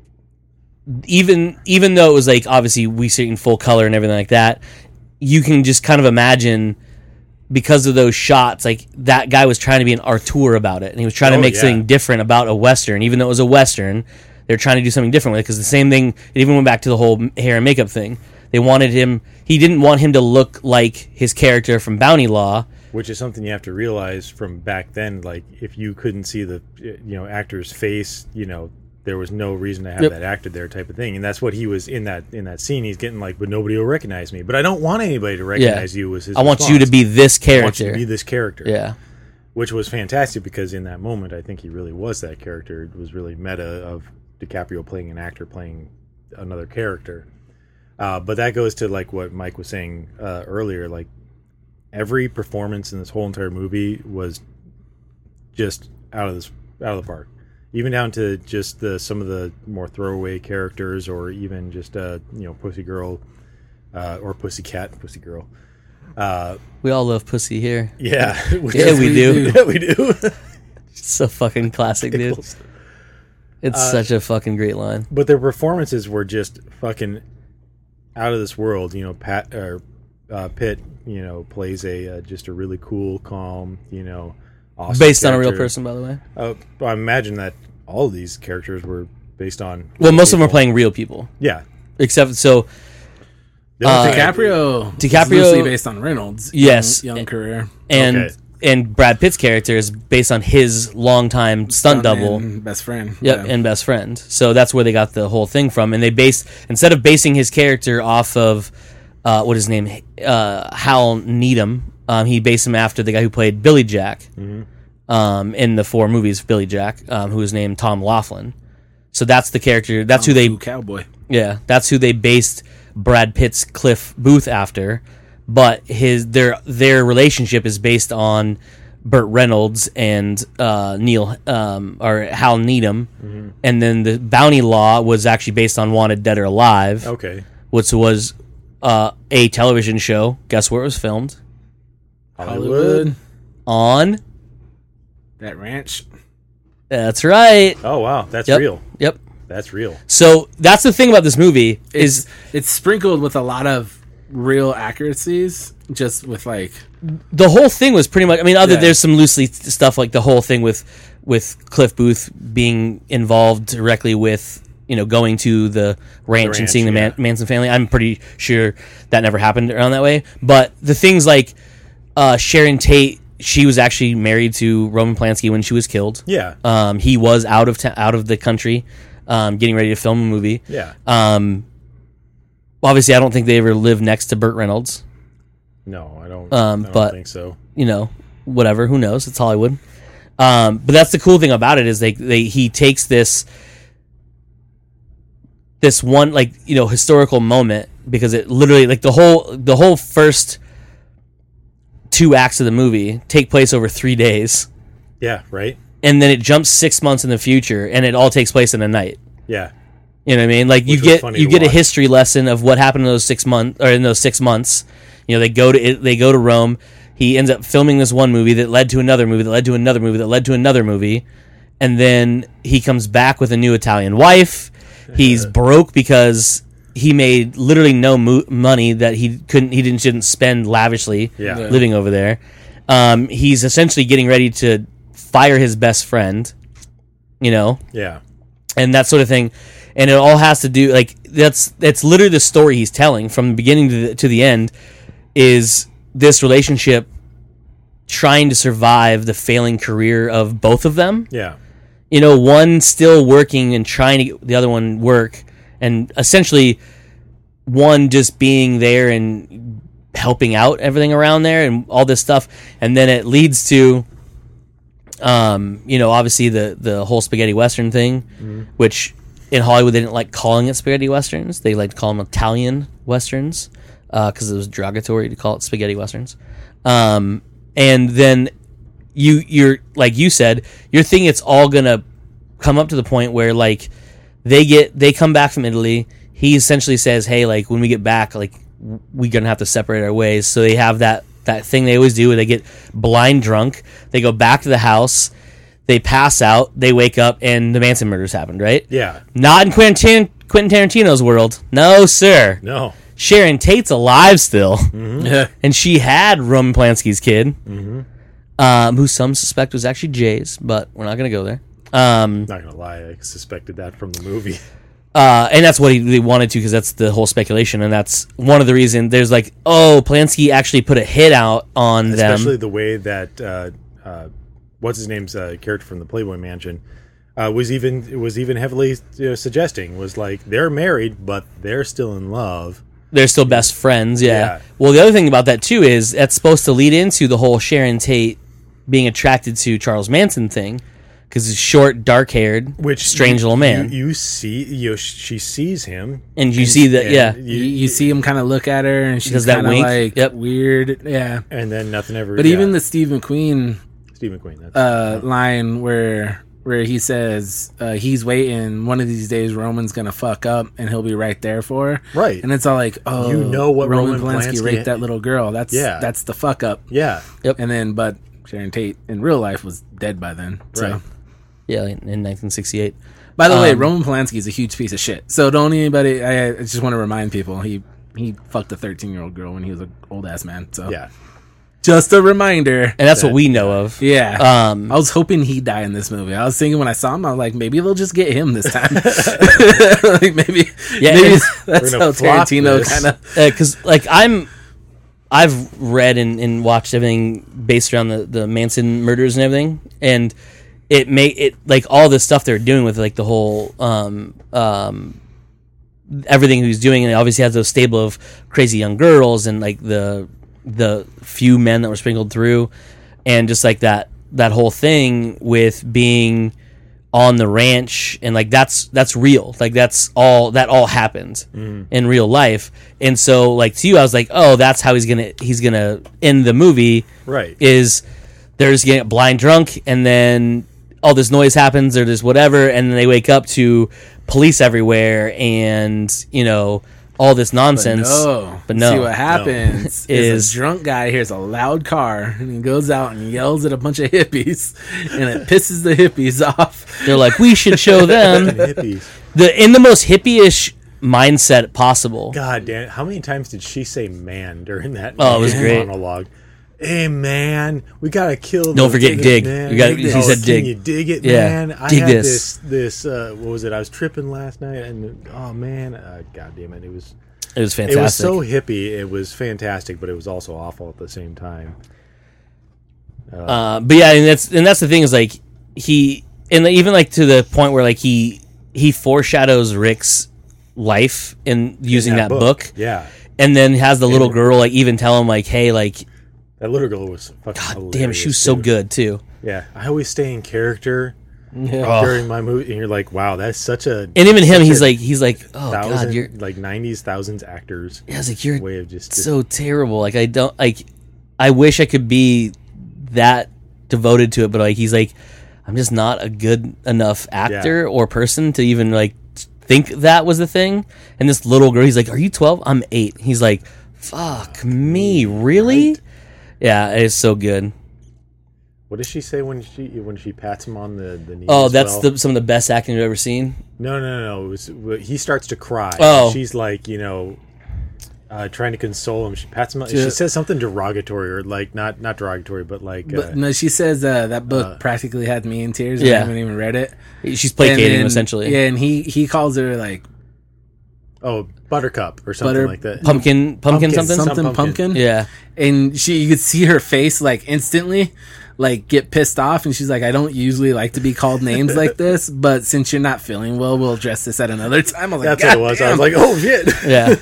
even though it was like obviously we see it in full color and everything like that, you can just kind of imagine because of those shots, like that guy was trying to be an auteur about it, and he was trying to make something different about a Western, even though it was a Western. They're trying to do something different with it because the same thing. It even went back to the whole hair and makeup thing. They wanted him. He didn't want him to look like his character from Bounty Law, which is something you have to realize from back then. Like if you couldn't see the actor's face, there was no reason to have that actor there type of thing. And that's what he was in that scene. He's getting like, but nobody will recognize me. But I don't want anybody to recognize you as his I want you to be this character. I want you to be this character. Yeah. Which was fantastic because in that moment, I think he really was that character. It was really meta of DiCaprio playing an actor playing another character. But that goes to like what Mike was saying earlier. Like every performance in this whole entire movie was just out of the park. Even down to just some of the more throwaway characters, or even just Pussy Girl or Pussycat, Pussy Girl. We all love pussy here. Yeah, we do. Yeah, we do. It's so fucking classic, dude. It's such a fucking great line. But their performances were just fucking out of this world. Pitt, plays just a really cool, calm, awesome based character. On a real person, by the way. I imagine that all of these characters were based on. Well, most of them are playing real people. Yeah, except so. DiCaprio is loosely based on Reynolds. Yes, young career, and Brad Pitt's character is based on his longtime stunt double, and best friend. Yep, and best friend. So that's where they got the whole thing from. And they instead of basing his character off of what his name, Hal Needham. He based him after the guy who played Billy Jack in the 4 movies. Billy Jack, who was named Tom Laughlin. So that's the character. That's who they cowboy. Yeah, that's who they based Brad Pitt's Cliff Booth after. But their relationship is based on Burt Reynolds and or Hal Needham, and then the Bounty Law was actually based on Wanted Dead or Alive. Okay, which was a television show. Guess where it was filmed? Hollywood. On that ranch. That's right. Oh wow, that's real. Yep, that's real. So that's the thing about this movie is it's sprinkled with a lot of real accuracies, just with like the whole thing was pretty much. I mean, Yeah. there's some loosely stuff like the whole thing with Cliff Booth being involved directly with going to the ranch and seeing the yeah. Manson family. I'm pretty sure that never happened around that way. But the things like Sharon Tate, she was actually married to Roman Polanski when she was killed. Yeah. He was out of the country, getting ready to film a movie. Yeah. Obviously, I don't think they ever lived next to Burt Reynolds. No, I don't but think so. Whatever. Who knows? It's Hollywood. But that's the cool thing about it is he takes this one historical moment, because it literally the whole first 2 acts of the movie take place over 3 days, Yeah. Right. and then it jumps 6 months in the future, and it all takes place in a night. Yeah. You know what I mean? Like Which was funny you to get a watch. history lesson of what happened in those 6 months, or in those 6 months. They go to Rome. He ends up filming this one movie that led to another movie that led to another movie that led to another movie, and then he comes back with a new Italian wife. He's broke because he made literally no money that he shouldn't spend lavishly Yeah. living over there. He's essentially getting ready to fire his best friend, Yeah. and that sort of thing. And it all has to do that's literally the story he's telling from the beginning to the end, is this relationship trying to survive the failing career of both of them. Yeah. One still working and trying to get the other one work, and essentially one just being there and helping out everything around there and all this stuff. And then it leads to, obviously the whole spaghetti Western thing, which in Hollywood they didn't like calling it spaghetti Westerns. They like to call them Italian Westerns, because it was derogatory to call it spaghetti Westerns. And then you're like you said, you're thinking it's all gonna come up to the point where they come back from Italy. He essentially says, hey, when we get back, we're gonna have to separate our ways. So they have that thing they always do where they get blind drunk. They go back to the house, they pass out, they wake up, and the Manson murders happened, right? Yeah. Not in Quentin Tarantino's world. No, sir. No. Sharon Tate's alive still. yeah. And she had Roman Polanski's kid, who some suspect was actually Jay's, but we're not going to go there. Not gonna lie, I suspected that from the movie. And that's what they wanted to, because that's the whole speculation, and that's one of the reasons there's Polanski actually put a hit out on them. Especially the way that what's his name's character from the Playboy Mansion was even heavily suggesting was they're married but they're still in love. They're still best friends, yeah. Yeah. Well, the other thing about that too is that's supposed to lead into the whole Sharon Tate being attracted to Charles Manson thing, because he's short, dark-haired, strange little man. You see, she sees him, and you see that, yeah. You see him kind of look at her, and she's does that kind of wink. weird, yeah. and then nothing ever. But even the Steve McQueen that's, line where he says he's waiting, one of these days Roman's gonna fuck up and he'll be right there for her. Right. And it's all like, oh, what Roman Polanski raped that little girl. That's the fuck up. Yeah. Yep. And then, but Sharon Tate in real life was dead by then. So. Right. Yeah, in 1968. By the way, Roman Polanski is a huge piece of shit. So don't anybody. I just want to remind people he fucked a 13-year-old girl when he was an old ass man. So Yeah. just a reminder. And that's what we know of. Yeah. Um, I was hoping he'd die in this movie. I was thinking when I saw him, I was like, maybe they'll just get him this time. maybe that's gonna how flop Tarantino this. kind of. because I've read and watched everything based around the Manson murders and everything, and it all this stuff they're doing with the whole everything he was doing, and it obviously has those stable of crazy young girls and the few men that were sprinkled through, and just that whole thing with being on the ranch, and that's real, that all happened in real life. And so to you I was like, oh, that's how he's gonna end the movie, Right. is they're just getting blind drunk, and then all this noise happens or this whatever, and then they wake up to police everywhere and all this nonsense. But no. See what happens is Is- a drunk guy hears a loud car and he goes out and yells at a bunch of hippies, and it pisses the hippies off. They're like, we should show them Hippies. in the most hippie-ish mindset possible. God damn! How many times did she say "man" during that? Oh, it was great. Monologue. Hey man, we gotta kill. Don't forget dig. Man. You got. He said dig. Can you dig it, Yeah. man? Dig I had this. this. What was it? I was tripping last night, and oh man, god damn it! It was fantastic. It was so hippie. It was fantastic, but it was also awful at the same time. But yeah, and that's the thing is like even like to the point where like he foreshadows Rick's life in using that book. Yeah. And then has the little girl like even tell him like, hey, like that little girl was fucking God damn, she was so good too. Yeah. I always stay in character during my movie, and you're like, wow, that's such a and even him, he's like, oh god, you're like 90s thousands actors. Yeah, it's like you're way of just so terrible. Like I wish I could be that devoted to it, but like he's like, I'm just not a good enough actor or person to even like think that was the thing. And this little girl, he's like, are you 12? I'm 8. He's like, fuck me, really? Right? Yeah, it's so good. What does she say when she pats him on the knee? Oh, that's some of the best acting I've ever seen. No. He starts to cry. Oh, she's like, trying to console him. She pats him. She says something derogatory, or like not derogatory, but like. But no, she says that book practically had me in tears. And I haven't even read it. She's placating him essentially. Yeah, and he calls her like, oh, Buttercup or something like that. Pumpkin something pumpkin. Yeah, and you could see her face like instantly. Like get pissed off, and she's like, I don't usually like to be called names like this, but since you're not feeling well, we'll address this at another time. I was like, that's what it was. Damn. I was like, oh shit. Yeah.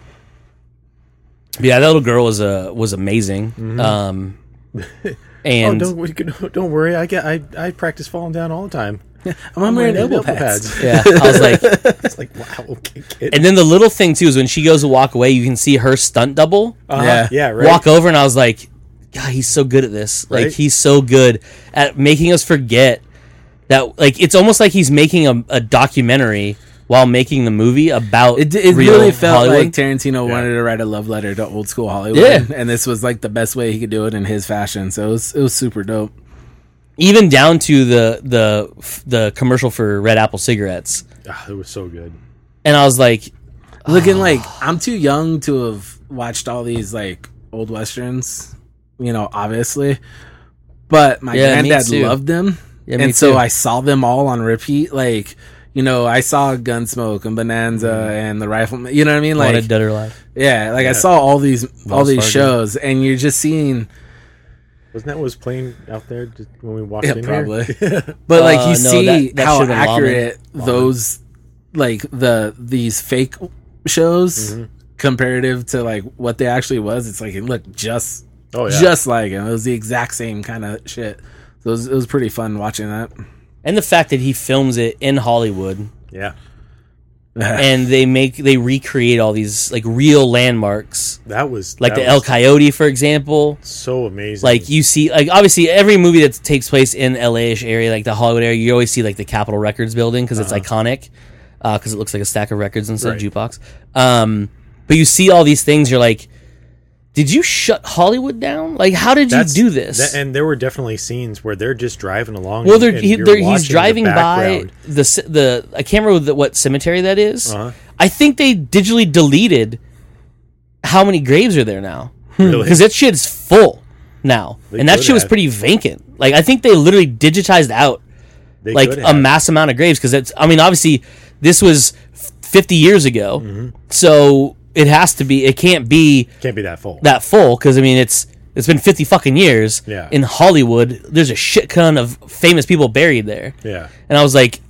Yeah, that little girl was amazing. Mm-hmm. And don't worry, I practice falling down all the time. I'm wearing elbow pads. Yeah, I was like, it's like wow, okay, kid. And then the little thing too is when she goes to walk away, you can see her stunt double. Yeah, right. Walk over, and I was like, God, he's so good at this. Like he's so good at making us forget that. Like it's almost like he's making a documentary while making the movie about it real really felt Hollywood. like Tarantino wanted to write a love letter to old school Hollywood. Yeah. And this was like the best way he could do it in his fashion. So it was super dope. Even down to the commercial for Red Apple cigarettes. It was so good. And I was like, looking like I'm too young to have watched all these like old westerns, obviously. But my granddad loved them. Yeah, and so I saw them all on repeat. Like, I saw Gunsmoke and Bonanza and The Rifleman. You know what I mean? Like Wanted Dead or Alive. Yeah, like I saw all these shows, and you're just seeing. Wasn't that what was playing out there just when we walked in probably. Here? But like you see how accurate those like these fake shows comparative to like what they actually was. It's like it looked just like it. It was the exact same kind of shit. So it was pretty fun watching that. And the fact that he films it in Hollywood. Yeah. And they recreate all these like real landmarks. That was El Coyote, for example. So amazing. Like you see, like obviously every movie that takes place in LA-ish area, like the Hollywood area, you always see like the Capitol Records building because it's iconic, because it looks like a stack of records instead of jukebox. But you see all these things, you're like, did you shut Hollywood down? Like, how did you do this? And there were definitely scenes where they're just driving along. Well, he's driving by the I can't remember what cemetery that is. I think they digitally deleted how many graves are there now. Really? Because that shit's full now. And that shit was pretty vacant. Like, I think they literally digitized out a mass amount of graves. Because it's, I mean, obviously, this was 50 years ago. So it has to be. It can't be that full. Because I mean, it's been 50 fucking years. Yeah. In Hollywood, there's a shit ton of famous people buried there. Yeah. And I was like,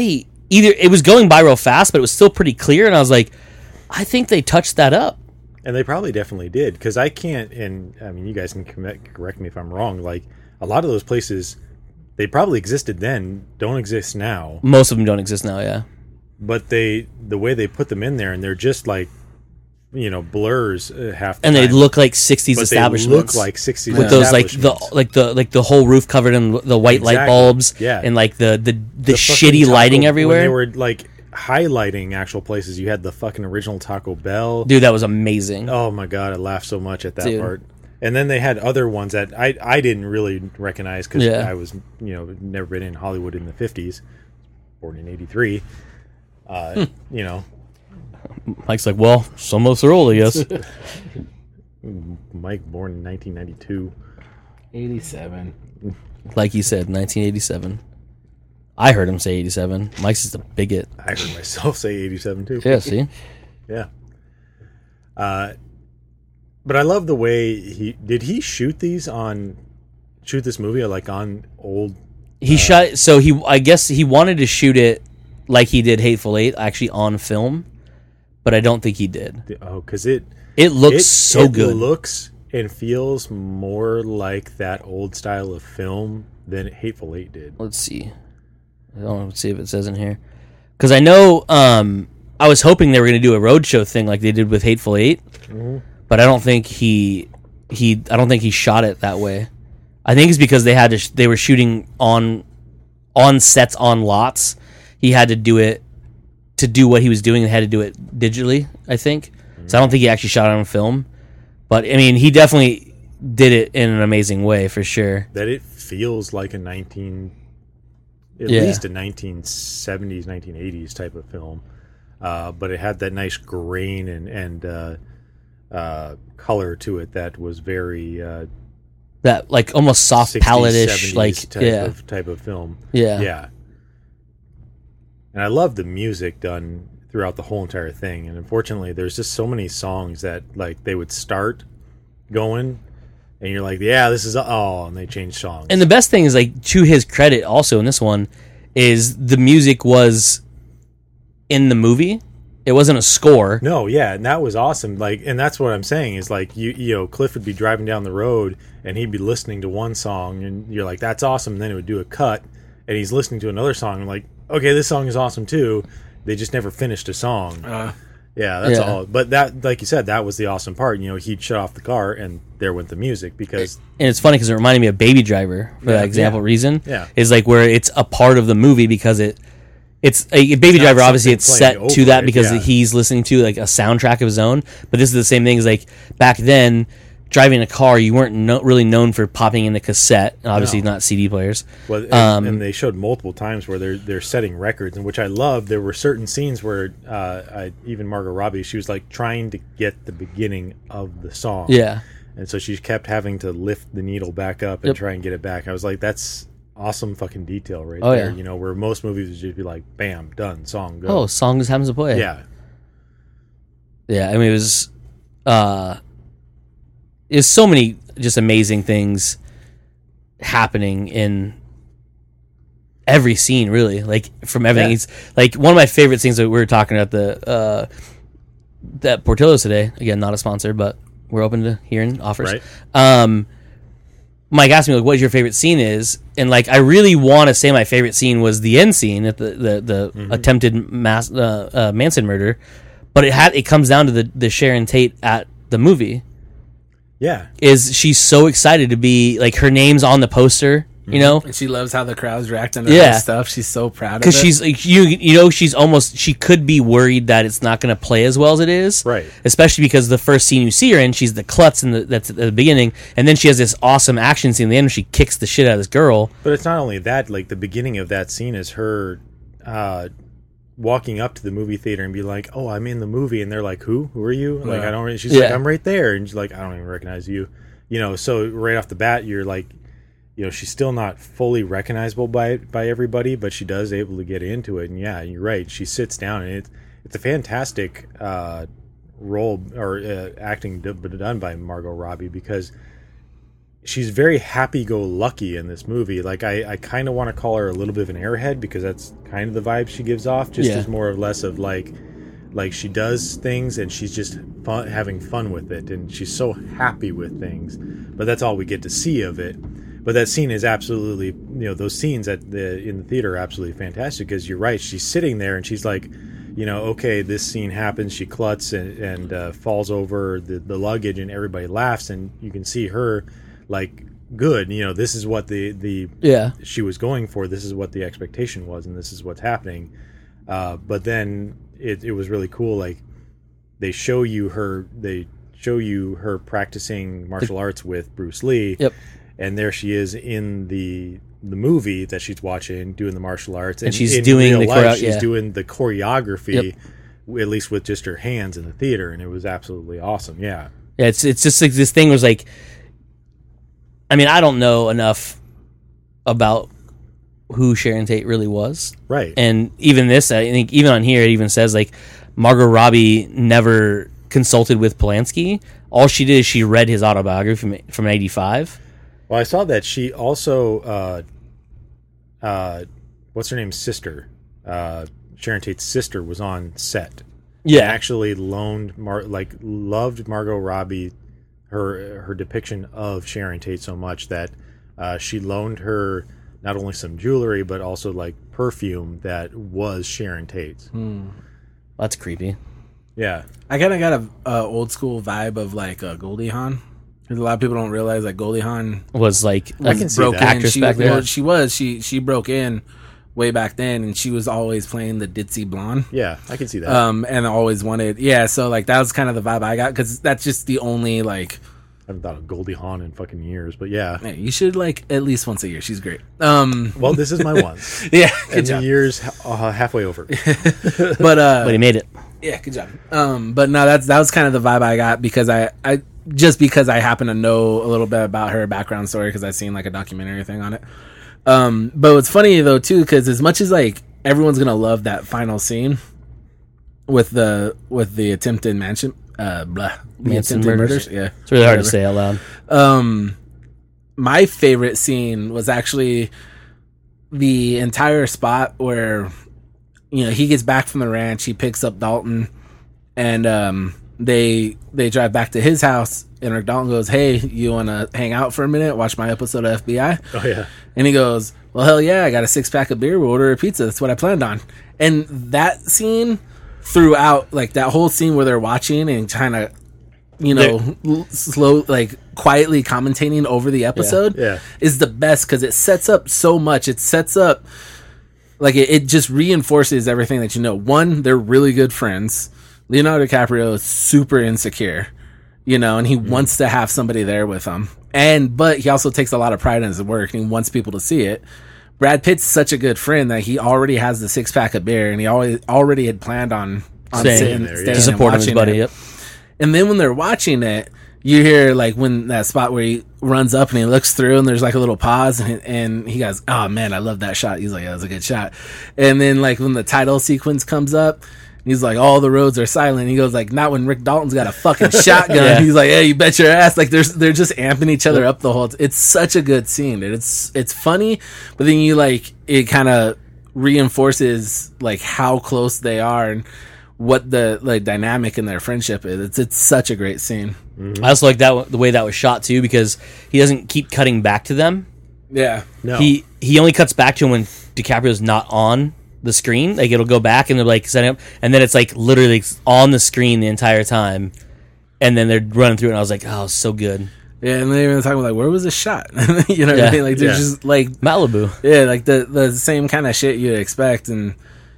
it was going by real fast, but it was still pretty clear. And I was like, I think they touched that up. And they probably definitely did, because I can't. And I mean, you guys can correct me if I'm wrong. Like a lot of those places, they probably existed then, don't exist now. Most of them don't exist now. Yeah. But the way they put them in there, and they're just like, blurs half the and time. they look like 60s establishments. They look like 60s with those the whole roof covered in the white light bulbs. Yeah. And like the shitty lighting everywhere. When they were like highlighting actual places, you had the fucking original Taco Bell. Dude, that was amazing. Oh my god, I laughed so much at that part. And then they had other ones that I didn't really recognize because I was never been in Hollywood in the 50s, born in '83. Mike's like, well, some of us are old, I guess. Mike, born in 1992. 87. Like he said, 1987. I heard him say 87. Mike's just a bigot. I heard myself say 87 too. Yeah, see? Yeah. But I love the way he shoot this movie like on old. He shot. So I guess he wanted to shoot it like he did Hateful Eight, actually on film, but I don't think he did. Oh, because it looks so good. It looks and feels more like that old style of film than Hateful Eight did. Let's see. Let's see if it says in here, because I know I was hoping they were going to do a roadshow thing like they did with Hateful Eight, but I don't think I don't think he shot it that way. I think it's because they were shooting on sets on lots. He had to do it to do what he was doing. They had to do it digitally, I think. So I don't think he actually shot it on film. But I mean, he definitely did it in an amazing way for sure. That it feels like a least a 1970s, 1980s type of film. But it had that nice grain and color to it that was very that like almost soft 60s, palette-ish 70s like type of film. Yeah. And I love the music done throughout the whole entire thing. And unfortunately, there's just so many songs that like they would start going, and you're like, yeah, this is and they change songs. And the best thing is, like, to his credit, also in this one, is the music was in the movie. It wasn't a score. No, yeah, and that was awesome. Like, and that's what I'm saying is like you know, Cliff would be driving down the road and he'd be listening to one song, and you're like, that's awesome. And then it would do a cut, and he's listening to another song, and like, okay, this song is awesome too. They just never finished a song. Yeah, that's all. But that, like you said, that was the awesome part. You know, he'd shut off the car, and there went the music because. And it's funny because it reminded me of Baby Driver for that example reason. Yeah, is like where it's a part of the movie because it's a Baby Driver. Obviously, it's set to that because he's listening to like a soundtrack of his own. But this is the same thing as like back then. Driving a car, you weren't really known for popping in the cassette, obviously not CD players. Well, and they showed multiple times where they're setting records, and which I love. There were certain scenes where even Margot Robbie, she was like trying to get the beginning of the song, and so she kept having to lift the needle back up and try and get it back. I was like, that's awesome fucking detail right there. You know, where most movies would just be like, bam, done, song, go. Oh, song just happens to play. Yeah. I mean, it was. There's so many just amazing things happening in every scene, really. Like from everything, it's like one of my favorite scenes that we were talking about that Portillo's today. Again, not a sponsor, but we're open to hearing offers. Right. Mike asked me like, "What your favorite scene is?" And like, I really want to say my favorite scene was the end scene at the attempted Manson murder, but it comes down to the Sharon Tate at the movie. Yeah, is she's so excited to be like her name's on the poster, you know, and she loves how the crowd's reacting to her stuff. She's so proud of it because she's like you know she could be worried that it's not going to play as well as it is, right? Especially because the first scene you see her in, she's the klutz that's at the beginning, and then she has this awesome action scene at the end where she kicks the shit out of this girl. But it's not only that; like the beginning of that scene is her walking up to the movie theater and be like, "Oh, I'm in the movie," and they're like, "Who? Who are you?" Like, I don't. She's like, "I'm right there," and she's like, "I don't even recognize you." You know, so right off the bat, you're like, you know, she's still not fully recognizable by everybody, but she does able to get into it. And yeah, you're right. She sits down, and it's a fantastic role or acting done by Margot Robbie because she's very happy-go-lucky in this movie. Like, I kind of want to call her a little bit of an airhead because that's kind of the vibe she gives off. Just as more or less of like she does things and she's just having fun with it, and she's so happy with things. But that's all we get to see of it. But that scene is absolutely, you know, those scenes in the theater are absolutely fantastic because you're right. She's sitting there and she's like, you know, okay, this scene happens. She kluts and falls over the luggage, and everybody laughs, and you can see her. Like, good, you know, this is what she was going for. This is what the expectation was, and this is what's happening. But then it was really cool. Like, they show you her practicing martial arts with Bruce Lee. Yep. And there she is in the movie that she's watching, doing the martial arts, and she's doing real life, she's doing the choreography at least with just her hands in the theater, and it was absolutely awesome. Yeah. Yeah, it's just like this thing was like, I mean, I don't know enough about who Sharon Tate really was. Right. And even this, I think even on here, it even says like Margot Robbie never consulted with Polanski. All she did is she read his autobiography from 85. Well, I saw that she also, what's her name's sister? Sharon Tate's sister was on set. Yeah. And actually loved Margot Robbie, her depiction of Sharon Tate so much that she loaned her not only some jewelry but also like perfume that was Sharon Tate's. That's creepy. Yeah, I kind of got a old school vibe of like Goldie Hawn. Because a lot of people don't realize that Goldie Hawn Was like I can see broke that. in. Actress back then. Well, she broke in way back then, and she was always playing the ditzy blonde. yeah, I can see that. And always wanted, so like that was kind of the vibe I got, because that's just the only like. I haven't thought of Goldie Hawn in fucking years, but yeah. Man, you should like at least once a year. She's great. Well, this is my once. Yeah, good And the job. year's halfway over. but he made it. Yeah, good job. But no, that was kind of the vibe I got, because I just because I happen to know a little bit about her background story, because I've seen like a documentary thing on it. But what's funny though too, because as much as like everyone's gonna love that final scene with the attempted Manson Manson attempted murders. yeah, It's really hard to whatever. say out loud. My favorite scene was actually the entire spot where, he gets back from the ranch, he picks up Dalton, and they drive back to his house, and Rick Dalton goes, "Hey, you want to hang out for a minute, watch my episode of FBI?" Oh, yeah. And he goes, "Well, hell yeah, I got a 6-pack of beer, we'll order a pizza, that's what I planned on." And that scene throughout, like that whole scene where they're watching and kind of, slow, like quietly commentating over the episode, Yeah. is the best, because it sets up so much. It sets up, like, it just reinforces everything that you know. One, they're really good friends. Leonardo DiCaprio is super insecure, and he wants to have somebody there with him. But he also takes a lot of pride in his work, and he wants people to see it. Brad Pitt's such a good friend that he already has the 6-pack of beer, and he already had planned on Staying there, staying yeah. To and support his watching buddy. it. Yep. And then when they're watching it, you hear like when that spot where he runs up and he looks through and there's like a little pause, and he goes, "Oh man, I love that shot." He's like, "That was a good shot." And then like when the title sequence comes up, he's like, "All the roads are silent." He goes like, "Not when Rick Dalton's got a fucking shotgun." Yeah. He's like, "Hey, you bet your ass!" Like they're just amping each other up the whole. It's such a good scene. It's funny, but then it kind of reinforces like how close they are and what the like dynamic in their friendship is. It's such a great scene. I also like that the way that was shot too, because he doesn't keep cutting back to them. Yeah. No. He only cuts back to him when DiCaprio's not on the screen. Like it'll go back and they're like setting up, and then it's like literally on the screen the entire time, and then they're running through it. And I was like, oh, so good. Yeah, and they're even talking like, where was the shot? You know what I Yeah. mean? Like they're Yeah. just like, Malibu. yeah, like the same kind of shit you'd expect. And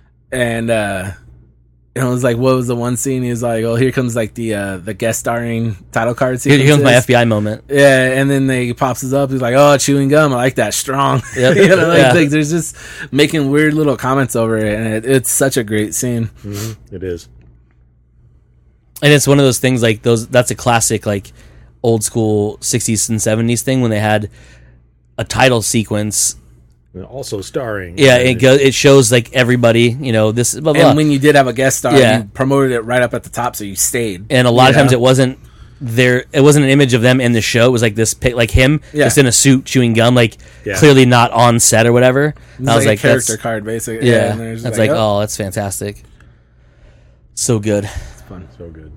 it was like, what was the one scene? He was like, "Oh, here comes like the guest starring title card Here sequences." comes my FBI moment. Yeah, and then he pops us up. He's like, "Oh, chewing gum. I like that strong." Yep. Like Yeah. there's just making weird little comments over it, and it's such a great scene. It is. And it's one of those things like those. That's a classic like old school 60s and 70s thing when they had a title sequence. And also starring. Yeah, it shows like everybody, this blah, blah, And blah. when you did have a guest star, Yeah. you promoted it right up at the top, so you stayed. And a lot of You times know? it wasn't there. It wasn't an image of them in the show. It was like this, like him Yeah. just in a suit chewing gum, like Yeah. clearly not on set or whatever. And It's I was like like, a character that's, card, basically. yeah, and there's that's like, like, oh, that's fantastic. So good. it's fun. So good.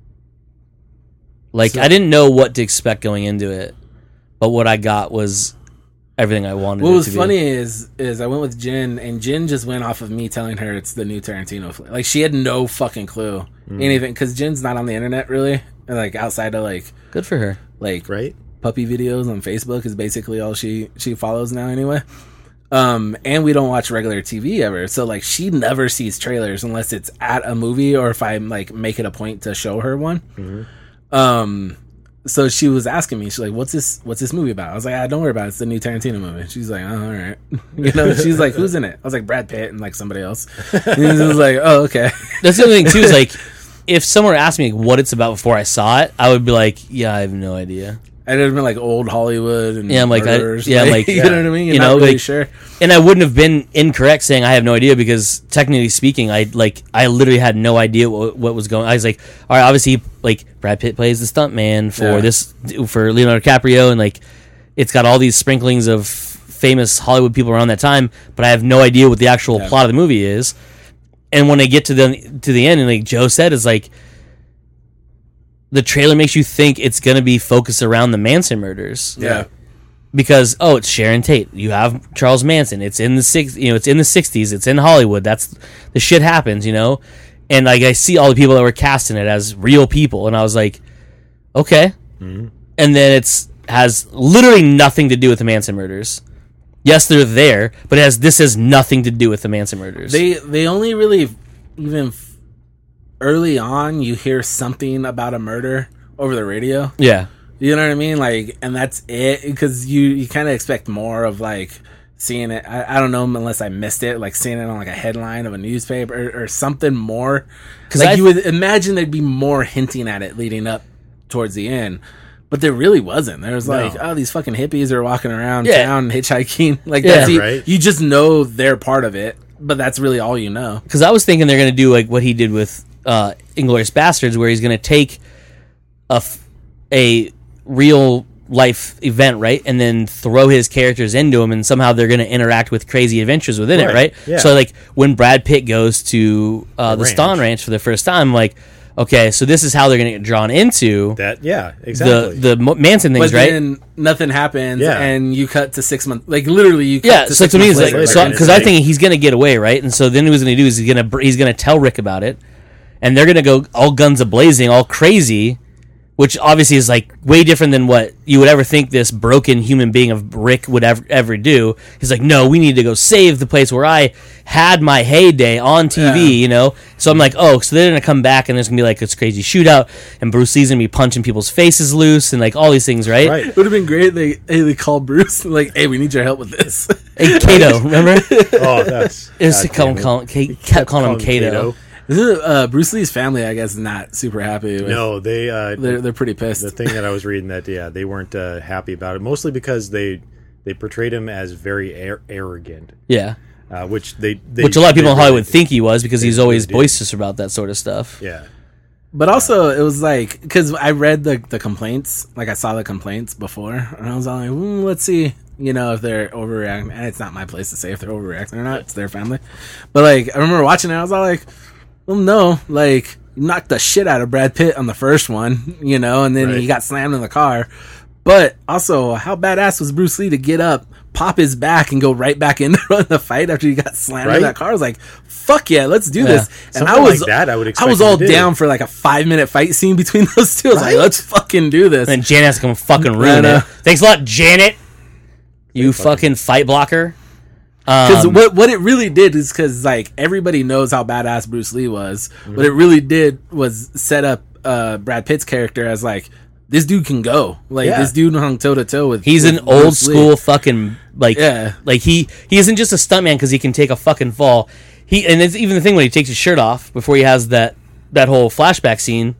Like So- I didn't know what to expect going into it, but what I got was everything I wanted. What it was to funny is I went with Jen, and Jen just went off of me telling her it's the new Tarantino flick. Like she had no fucking clue anything, because Jen's not on the internet really, like outside of be. Good for her. like Right? puppy videos on Facebook is basically all she follows now anyway. And we don't watch regular TV ever, so like she never sees trailers unless it's at a movie or if I like make it a point to show her one. so she was asking me, she's like, what's this movie about? I was like, don't worry about it. It's the new Tarantino movie. She's like, oh, all right. You know, she's like, who's in it? I was like, Brad Pitt and like somebody else. And she was like, oh, okay. That's the other thing too, is like, if someone asked me what it's about before I saw it, I would be like, yeah, I have no idea. I'd have been like old Hollywood and I'm like, murders. you know what I mean? You're not really like, sure. And I wouldn't have been incorrect saying I have no idea, because technically speaking, I literally had no idea what was going on. I was like, all right, obviously, like, Brad Pitt plays the stuntman for Leonardo DiCaprio, and like, it's got all these sprinklings of famous Hollywood people around that time, but I have no idea what the actual plot of the movie is. And when I get to the end, and like Joe said, is like, the trailer makes you think it's going to be focused around the Manson murders. Yeah. Because, it's Sharon Tate. You have Charles Manson. It's in the it's in the 60s. It's in Hollywood. The shit happens, you know? And like, I see all the people that were casting it as real people, and I was like, okay. Mm-hmm. And then has literally nothing to do with the Manson murders. Yes, they're there, but this has nothing to do with the Manson murders. They only really even early on, you hear something about a murder over the radio. Yeah. You know what I mean? Like, and that's it, because you kind of expect more of like seeing it. I don't know, unless I missed it, like seeing it on like a headline of a newspaper or something more. Because like you would imagine there'd be more hinting at it leading up towards the end. But there really wasn't. There was like, these fucking hippies are walking around town hitchhiking. Like, right. You just know they're part of it, but that's really all you know. Because I was thinking they're going to do like what he did with Inglourious Bastards, where he's going to take a real life event, right, and then throw his characters into them, and somehow they're going to interact with crazy adventures within it, right? Yeah. So like when Brad Pitt goes to the Stone Ranch for the first time, like, okay, so this is how they're going to get drawn into that. Yeah, exactly. The Manson things, but right? Then nothing happens, and you cut to 6 months. Like literally, you cut to so 6 to me, months it's later. like, because I think he's going to get away, right? And so then what he's going to do is he's going to tell Rick about it, and they're going to go all guns a blazing, all crazy, which obviously is like way different than what you would ever think this broken human being of Rick would ever do. He's like, no, we need to go save the place where I had my heyday on TV, you know? So I'm like, so they're going to come back and there's going to be like this crazy shootout, and Bruce Lee's going to be punching people's faces loose and like all these things, right? It would have been great. They called Bruce, like, hey, we need your help with this. Hey, Kato, remember? That's... It was kept calling him Kato. Bruce Lee's family, I guess, is not super happy with. No, they're pretty pissed. The thing that I was reading that they weren't happy about it, mostly because they portrayed him as very arrogant. Yeah, which a lot of people in Hollywood think he was, because he's always boisterous about that sort of stuff. Yeah, but also it was like, because I read the complaints, like I saw the complaints before, and I was all like, let's see. You know, if they're overreacting, and it's not my place to say if they're overreacting or not. It's their family. But like, I remember watching it, I was all like, well, no, like, knocked the shit out of Brad Pitt on the first one, you know, and then he got slammed in the car. But also, how badass was Bruce Lee to get up, pop his back, and go right back in the fight after he got slammed in that car? I was like, fuck yeah, let's do this. And something like that, I would expect. I was all down for like a 5-minute fight scene between those two. I was like, let's fucking do this. And Janet has to come fucking ruin it. Thanks a lot, Janet. You fucking fight blocker. Because what it really did is, because like everybody knows how badass Bruce Lee was. Mm-hmm. What it really did was set up Brad Pitt's character as like, this dude can go. Like this dude hung toe to toe with. He's an old school fucking like yeah. Like he isn't just a stuntman because he can take a fucking fall. And it's even the thing when he takes his shirt off before he has that whole flashback scene.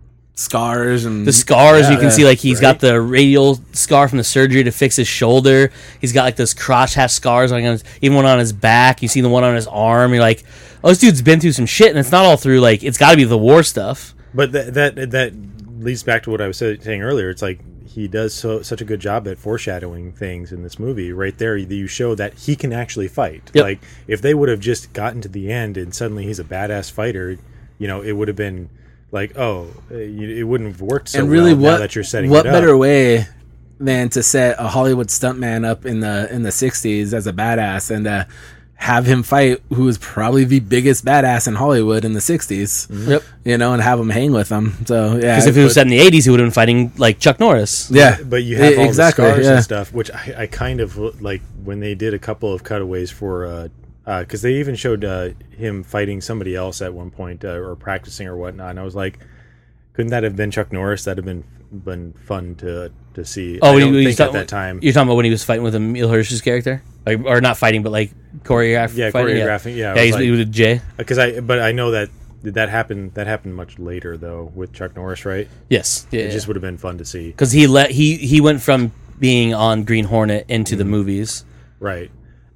Scars and you can see like he's got the radial scar from the surgery to fix his shoulder. He's got like those crotch hatch scars on even one on his back. You see the one on his arm. You're like, oh, this dude's been through some shit, and it's not all through like, it's got to be the war stuff. But that leads back to what I was saying earlier. It's like he does such a good job at foreshadowing things in this movie. Right there, you show that he can actually fight. Yep. Like if they would have just gotten to the end and suddenly he's a badass fighter, you know, it would have been like, it wouldn't have worked so and really well now that you're setting it up. What better way than to set a Hollywood stuntman up in the 60s as a badass and have him fight who was probably the biggest badass in Hollywood in the 60s. Mm-hmm. Yep. You know, and have him hang with him. So, yeah. Because if it was set in the 80s, he would have been fighting like Chuck Norris. Yeah. But you have all the scars and stuff, which I kind of like when they did a couple of cutaways for... because they even showed him fighting somebody else at one point or practicing or whatnot, and I was like, Couldn't that have been Chuck Norris? That'd have been fun to see. Oh, I don't think at that time. You're talking about when he was fighting with Emil Hirsch's character, like, or not fighting, but like choreographing. Yeah, choreographing. Yeah, he's with Jay. But I know that happened. That happened much later though with Chuck Norris, right? Yes, It just would have been fun to see. because he went from being on Green Hornet into the movies. Right.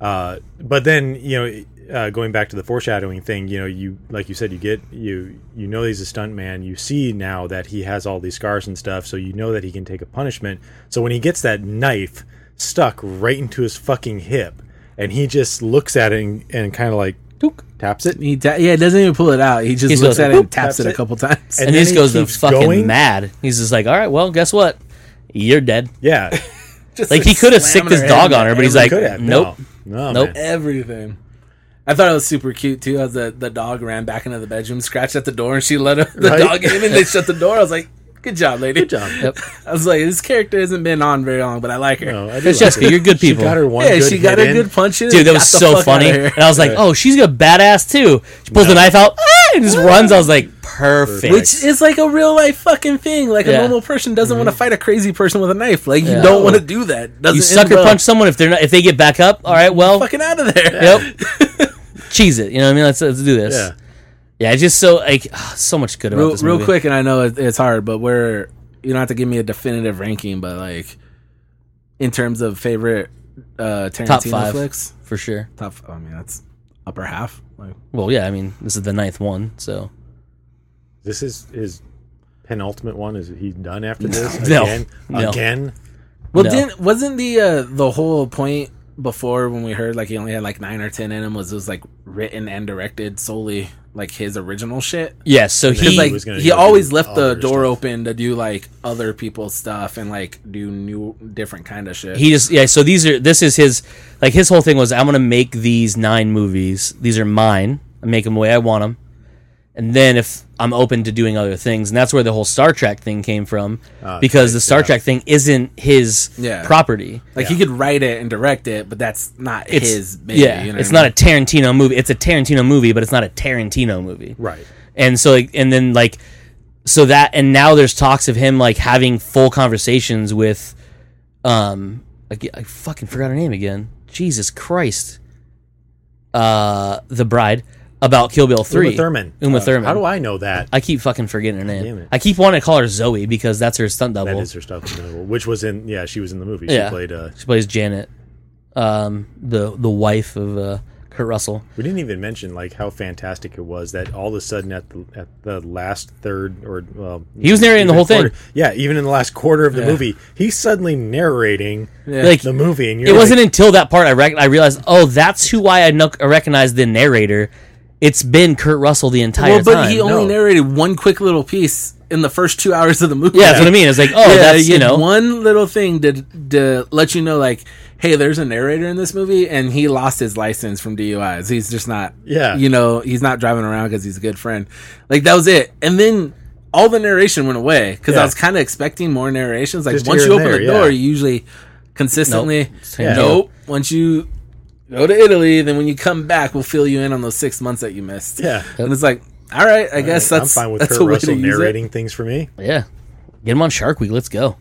But then, going back to the foreshadowing thing, you like you said, you know he's a stunt man. You see now that he has all these scars and stuff, so you know that he can take a punishment. So when he gets that knife stuck right into his fucking hip, and he just looks at it and kind of like taps it. He doesn't even pull it out. He just looks at it and taps it a couple times. And he just goes fucking mad. He's just like, all right, well, guess what? You're dead. Yeah. Just Like, he could have sicked his dog on her, but he's like, nope. No, Nope. man. Everything. I thought it was super cute too. As the dog ran back into the bedroom, scratched at the door, and she let the dog in, and they shut the door. I was like, "Good job, lady." Good job. Yep. I was like, "This character hasn't been on very long, but I like her." No, I do It's like Jessica, her. you're good people. She got her one. Yeah, good she got hit a in. good punch in. Dude, that and was got the so fuck funny. outta here. And I was like, oh, she's a badass too. She pulls the knife out and just runs. I was like, perfect. Which is like a real life fucking thing. Like a Yeah. normal person doesn't want to fight a crazy person with a knife. Like you Yeah. don't want to do that. Doesn't you end sucker well. punch someone if they get back up. All right, well, Fucking out of there. yep. Cheese it. You know what I mean? Let's do this. Yeah. Yeah, it's just so like so much good about this Real movie. quick, and I know it's hard, but you don't have to give me a definitive ranking, but like in terms of favorite Tarantino Top 5 flicks, for sure. I mean that's upper half. Like, Well, yeah, I mean this is the 9th one, so This is his penultimate one. Is he done after this? No. Again? No. Again? well, No. wasn't the whole point before when we heard like he only had like 9 or 10 in him was it was like written and directed solely like his original shit? yes. So Because he like was gonna he go always do left the other door stuff. open to do like other people's stuff and like do new different kind of shit. he just So this is his whole thing was I'm gonna make these 9 movies. These are mine. I make them the way I want them, and then if I'm open to doing other things, and that's where the whole Star Trek thing came from, because the Star Trek thing isn't his property. Like he could write it and direct it, but that's not It's his baby. yeah, you know it's what I not a Tarantino movie. It's a Tarantino movie, but it's not a Tarantino movie. Right. And so, and now there's talks of him like having full conversations with, I fucking forgot her name again. Jesus Christ, the bride about Kill Bill 3. Uma Thurman. How do I know that? I keep fucking forgetting her Damn name. it. I keep wanting to call her Zoe because that's her stunt double. That is her stuff. Which was she was in the movie. Yeah. She played. She plays Janet, the wife of Kurt Russell. We didn't even mention like how fantastic it was that all of a sudden at the last third or He was narrating the whole thing. Yeah, even in the last quarter of the movie, he's suddenly narrating Like, the movie, and you're it like, wasn't until that part I realized, oh, that's why I recognized the narrator. It's been Kurt Russell the entire Well, but time. he only narrated one quick little piece in the first 2 hours of the movie. Yeah, that's what I mean. It's like, oh, that's, you know, one little thing to let you know, like, hey, there's a narrator in this movie, and he lost his license from DUIs. He's just not, he's not driving around because he's a good friend. Like, that was it. And then all the narration went away because I was kind of expecting more narrations. Like, Just once here you and open there, the door, you usually consistently, Nope. Once you go to Italy, then when you come back, we'll fill you in on those 6 months that you missed. Yeah. And it's like, all right, I guess I'm that's fine with that's Kurt a way Russell to use it. narrating things for me. Yeah. Get him on Shark Week. Let's go.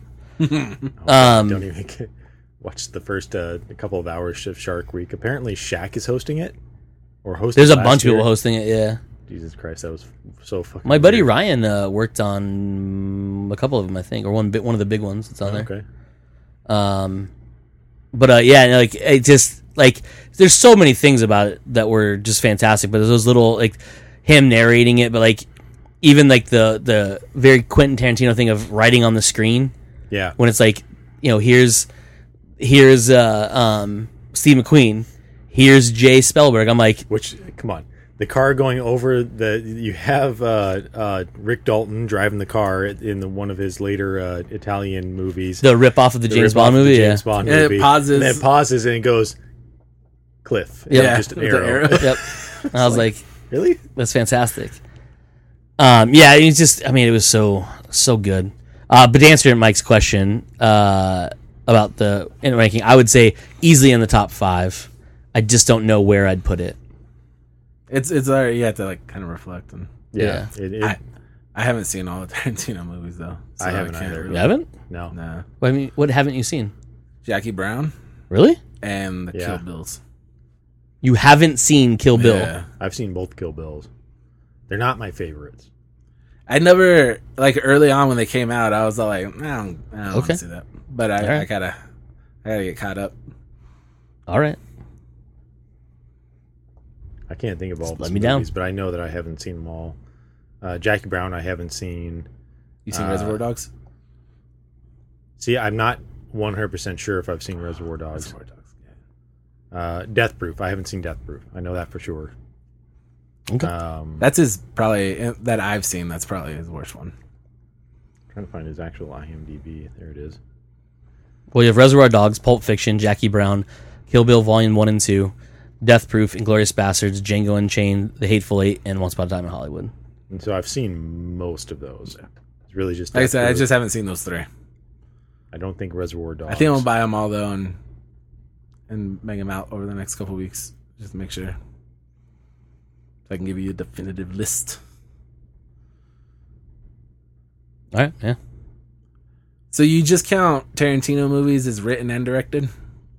Don't even watch the first couple of hours of Shark Week. Apparently, Shaq is hosting it, or hosting. There's a last bunch of year. people hosting it. Yeah. Jesus Christ, that was so fucking. My buddy weird. Ryan worked on a couple of them, I think, or one of the big ones that's on there. Okay. But yeah, like it just like there's so many things about it that were just fantastic. But there's those little like him narrating it, but like even like the very Quentin Tarantino thing of writing on the screen. Yeah. When it's like, you know, here's Steve McQueen, here's Jay Spellberg. I'm like, Which, come on, the car going over you have Rick Dalton driving the car in one of his later Italian movies. the rip off of the James rip-off Bond of the movie. James Yeah. Bond And it movie. pauses. And then it pauses and it goes cliff. Yeah. And just an With the arrow. arrow. Yep. And I was like, Really? that's fantastic. Yeah, it's just, I mean, it was so good. But to answer Mike's question about the in ranking, I would say easily in the top 5. I just don't know where I'd put it. It's alright. You have to like kind of reflect and Yeah. Yeah. I haven't seen all the Tarantino movies though. So I haven't can't either. really- You haven't? No. Nah. What, I mean, what haven't you seen? Jackie Brown Really? and the Yeah. Kill Bills. You haven't seen Kill Bill? Yeah. I've seen both Kill Bills. They're not my favorites. I never like early on when they came out. I was all like, I don't want Okay. to see that. But I Alright. gotta get caught up. All right. I can't think of all Just the let me down. movies, but I know that I haven't seen them all. Jackie Brown, I haven't seen. You seen Reservoir Dogs? See, I'm not 100% sure if I've seen Reservoir Dogs. Reservoir Dogs. Yeah. Death Proof, I haven't seen Death Proof. I know that for sure. Okay. That's his probably that I've seen. That's probably his worst one. Trying to find his actual IMDb. There it is. Well, you have Reservoir Dogs, Pulp Fiction, Jackie Brown, Kill Bill Volume 1 and 2, Death Proof, Inglourious Bastards, Django Unchained, The Hateful Eight, and Once Upon a Time in Hollywood. And so I've seen most of those. It's really just Like I Death said, I Proof. just haven't seen those three. I don't think Reservoir Dogs. I think I'm gonna buy them all though and bang them out over the next couple weeks just to make sure. So I can give you a definitive list. All right, yeah. So you just count Tarantino movies as written and directed?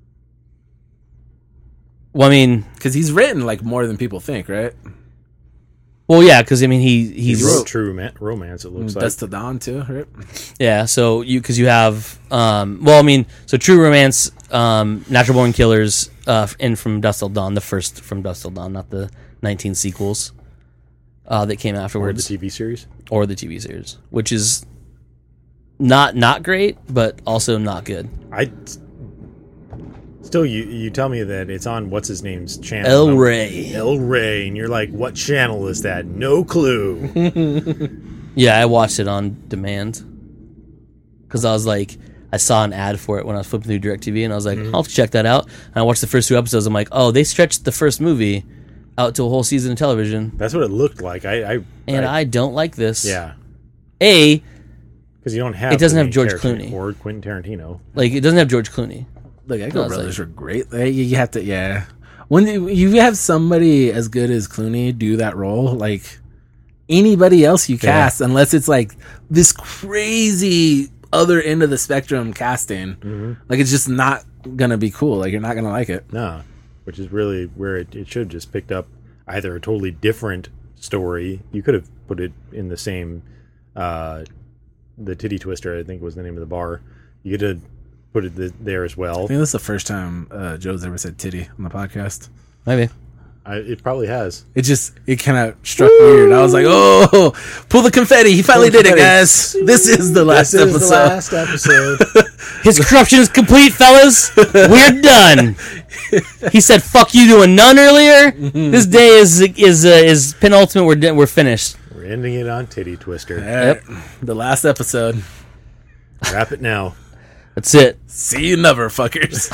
Well, I mean, Because he's written like more than people think, right? well, yeah, because I mean, he's He wrote True Romance, it looks like. Dust to Dawn too, right? yeah. So you have well, I mean, so True Romance, Natural Born Killers, and From Dusk Till Dawn, the first From Dusk Till Dawn, not the 19 sequels that came Or the afterwards, TV series. or the TV series, which is not great, but also not good. I still, you tell me that it's on what's his name's channel. El Rey. El Rey, and you're like, what channel is that? No clue. Yeah, I watched it on demand because I was like, I saw an ad for it when I was flipping through DirecTV, and I was like, I'll check that out. And I watched the first 2 episodes. I'm like, oh, they stretched the first movie out to a whole season of television, That's what it looked like. I don't like this. yeah, A, because you don't have. It doesn't the have main George character Clooney. or Quentin Tarantino. like, it doesn't have George Clooney. Look, Echo No, it's Brothers like- were great. You have to, yeah. When you have somebody as good as Clooney do that role, like anybody else you cast, unless it's like this crazy other end of the spectrum casting, like it's just not gonna be cool. Like you're not gonna like it. No, which is really where it should have just picked up either a totally different story. You could have put it in the same, the Titty Twister, I think was the name of the bar. You could have put it there as well. I think this is the first time Joe's ever said titty on the podcast. Maybe. It probably has. It kind of struck weird. I was like, oh, pull the confetti. He finally did it, confetti. guys. This is the last This is episode. the last episode. His corruption is complete, fellas. We're done. He said, "Fuck you" to a nun earlier. This day is penultimate. We're finished. We're ending it on Titty Twister. All right. The last episode. Wrap it now. That's it. See you never, fuckers.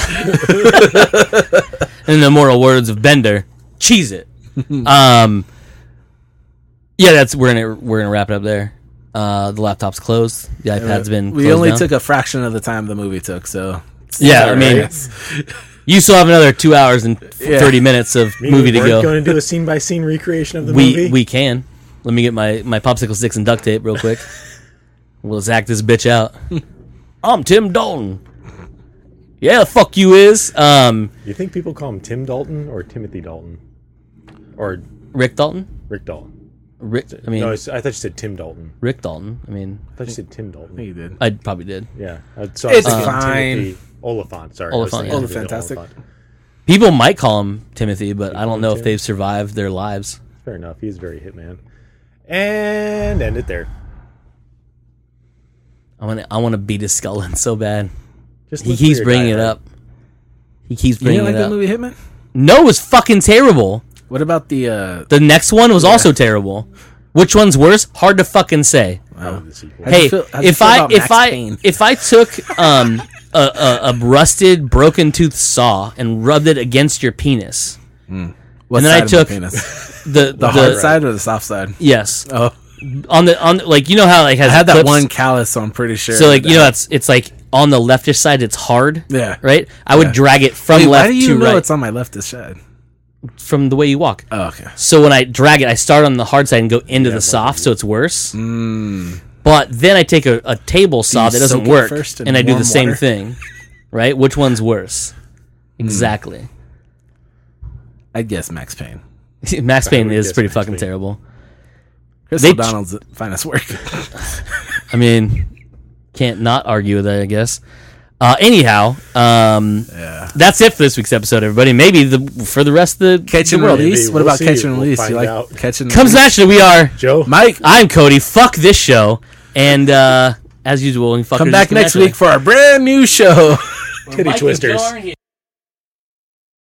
In the immortal words of Bender, cheese it. Yeah, we're gonna wrap it up there. The laptop's closed. The iPad's been closed We only down. took a fraction of the time the movie took, so. Yeah, I mean, Right. you still have another 2 hours and 30 minutes of movie to go. Going to do a scene by scene recreation of the movie. We can. Let me get my popsicle sticks and duct tape real quick. We'll just act this bitch out. I'm Tim Dalton. Yeah, the fuck you is. You think people call him Tim Dalton or Timothy Dalton, or Rick Dalton. Rick Dalton? Rick. I mean, No, I thought you said Tim Dalton. Rick Dalton. I mean, I thought you said Tim Dalton. You did. I probably did. Yeah, It's fine. fine. Oliphant, sorry. Oliphant, I yeah. was thinking Fantastic. Oliphant. People might call him Timothy, but I don't know if Tim. they've survived their lives. Fair enough. He's very hitman. And end it there. I want to beat his skull in so bad. Just He look for keeps your bringing it diehard. up. He keeps You bringing didn't like it that up. movie Hitman? No, it was fucking terrible. What about the The next one was also terrible. Which one's worse? Hard to fucking say. Probably the sequel. How'd you Hey, feel- how'd you if feel I about if Max I Payne? if I took a rusted broken tooth saw and rubbed it against your penis, what and then I side of took my penis? the The hard side or the soft side? yes Oh, on like you know how like has I had that clips? one callus, so I'm pretty sure. So like you know that- it's like on the leftish side it's hard, Yeah. right? I would Yeah. drag it from Wait, left why do you to know right. it's on my leftist side? from the way you walk. Oh, okay. So when I drag it, I start on the hard side and go into the soft, so it's worse. But then I take a table saw that doesn't work, and I do the same thing. Right? Which one's worse? Exactly. I guess Max Payne. Max Payne is pretty fucking terrible. Chris O'Donnell's finest work. I mean, can't not argue with that, I guess. Anyhow, that's it for this week's episode, everybody. Maybe for the rest of the Catch and world. Release? What about Catch and Release? We'll You like out. Catch and Comes Release? naturally, we are Joe, Mike, I'm Cody. Fuck this show. And as usual, come back next week for our brand new show. Titty Twisters.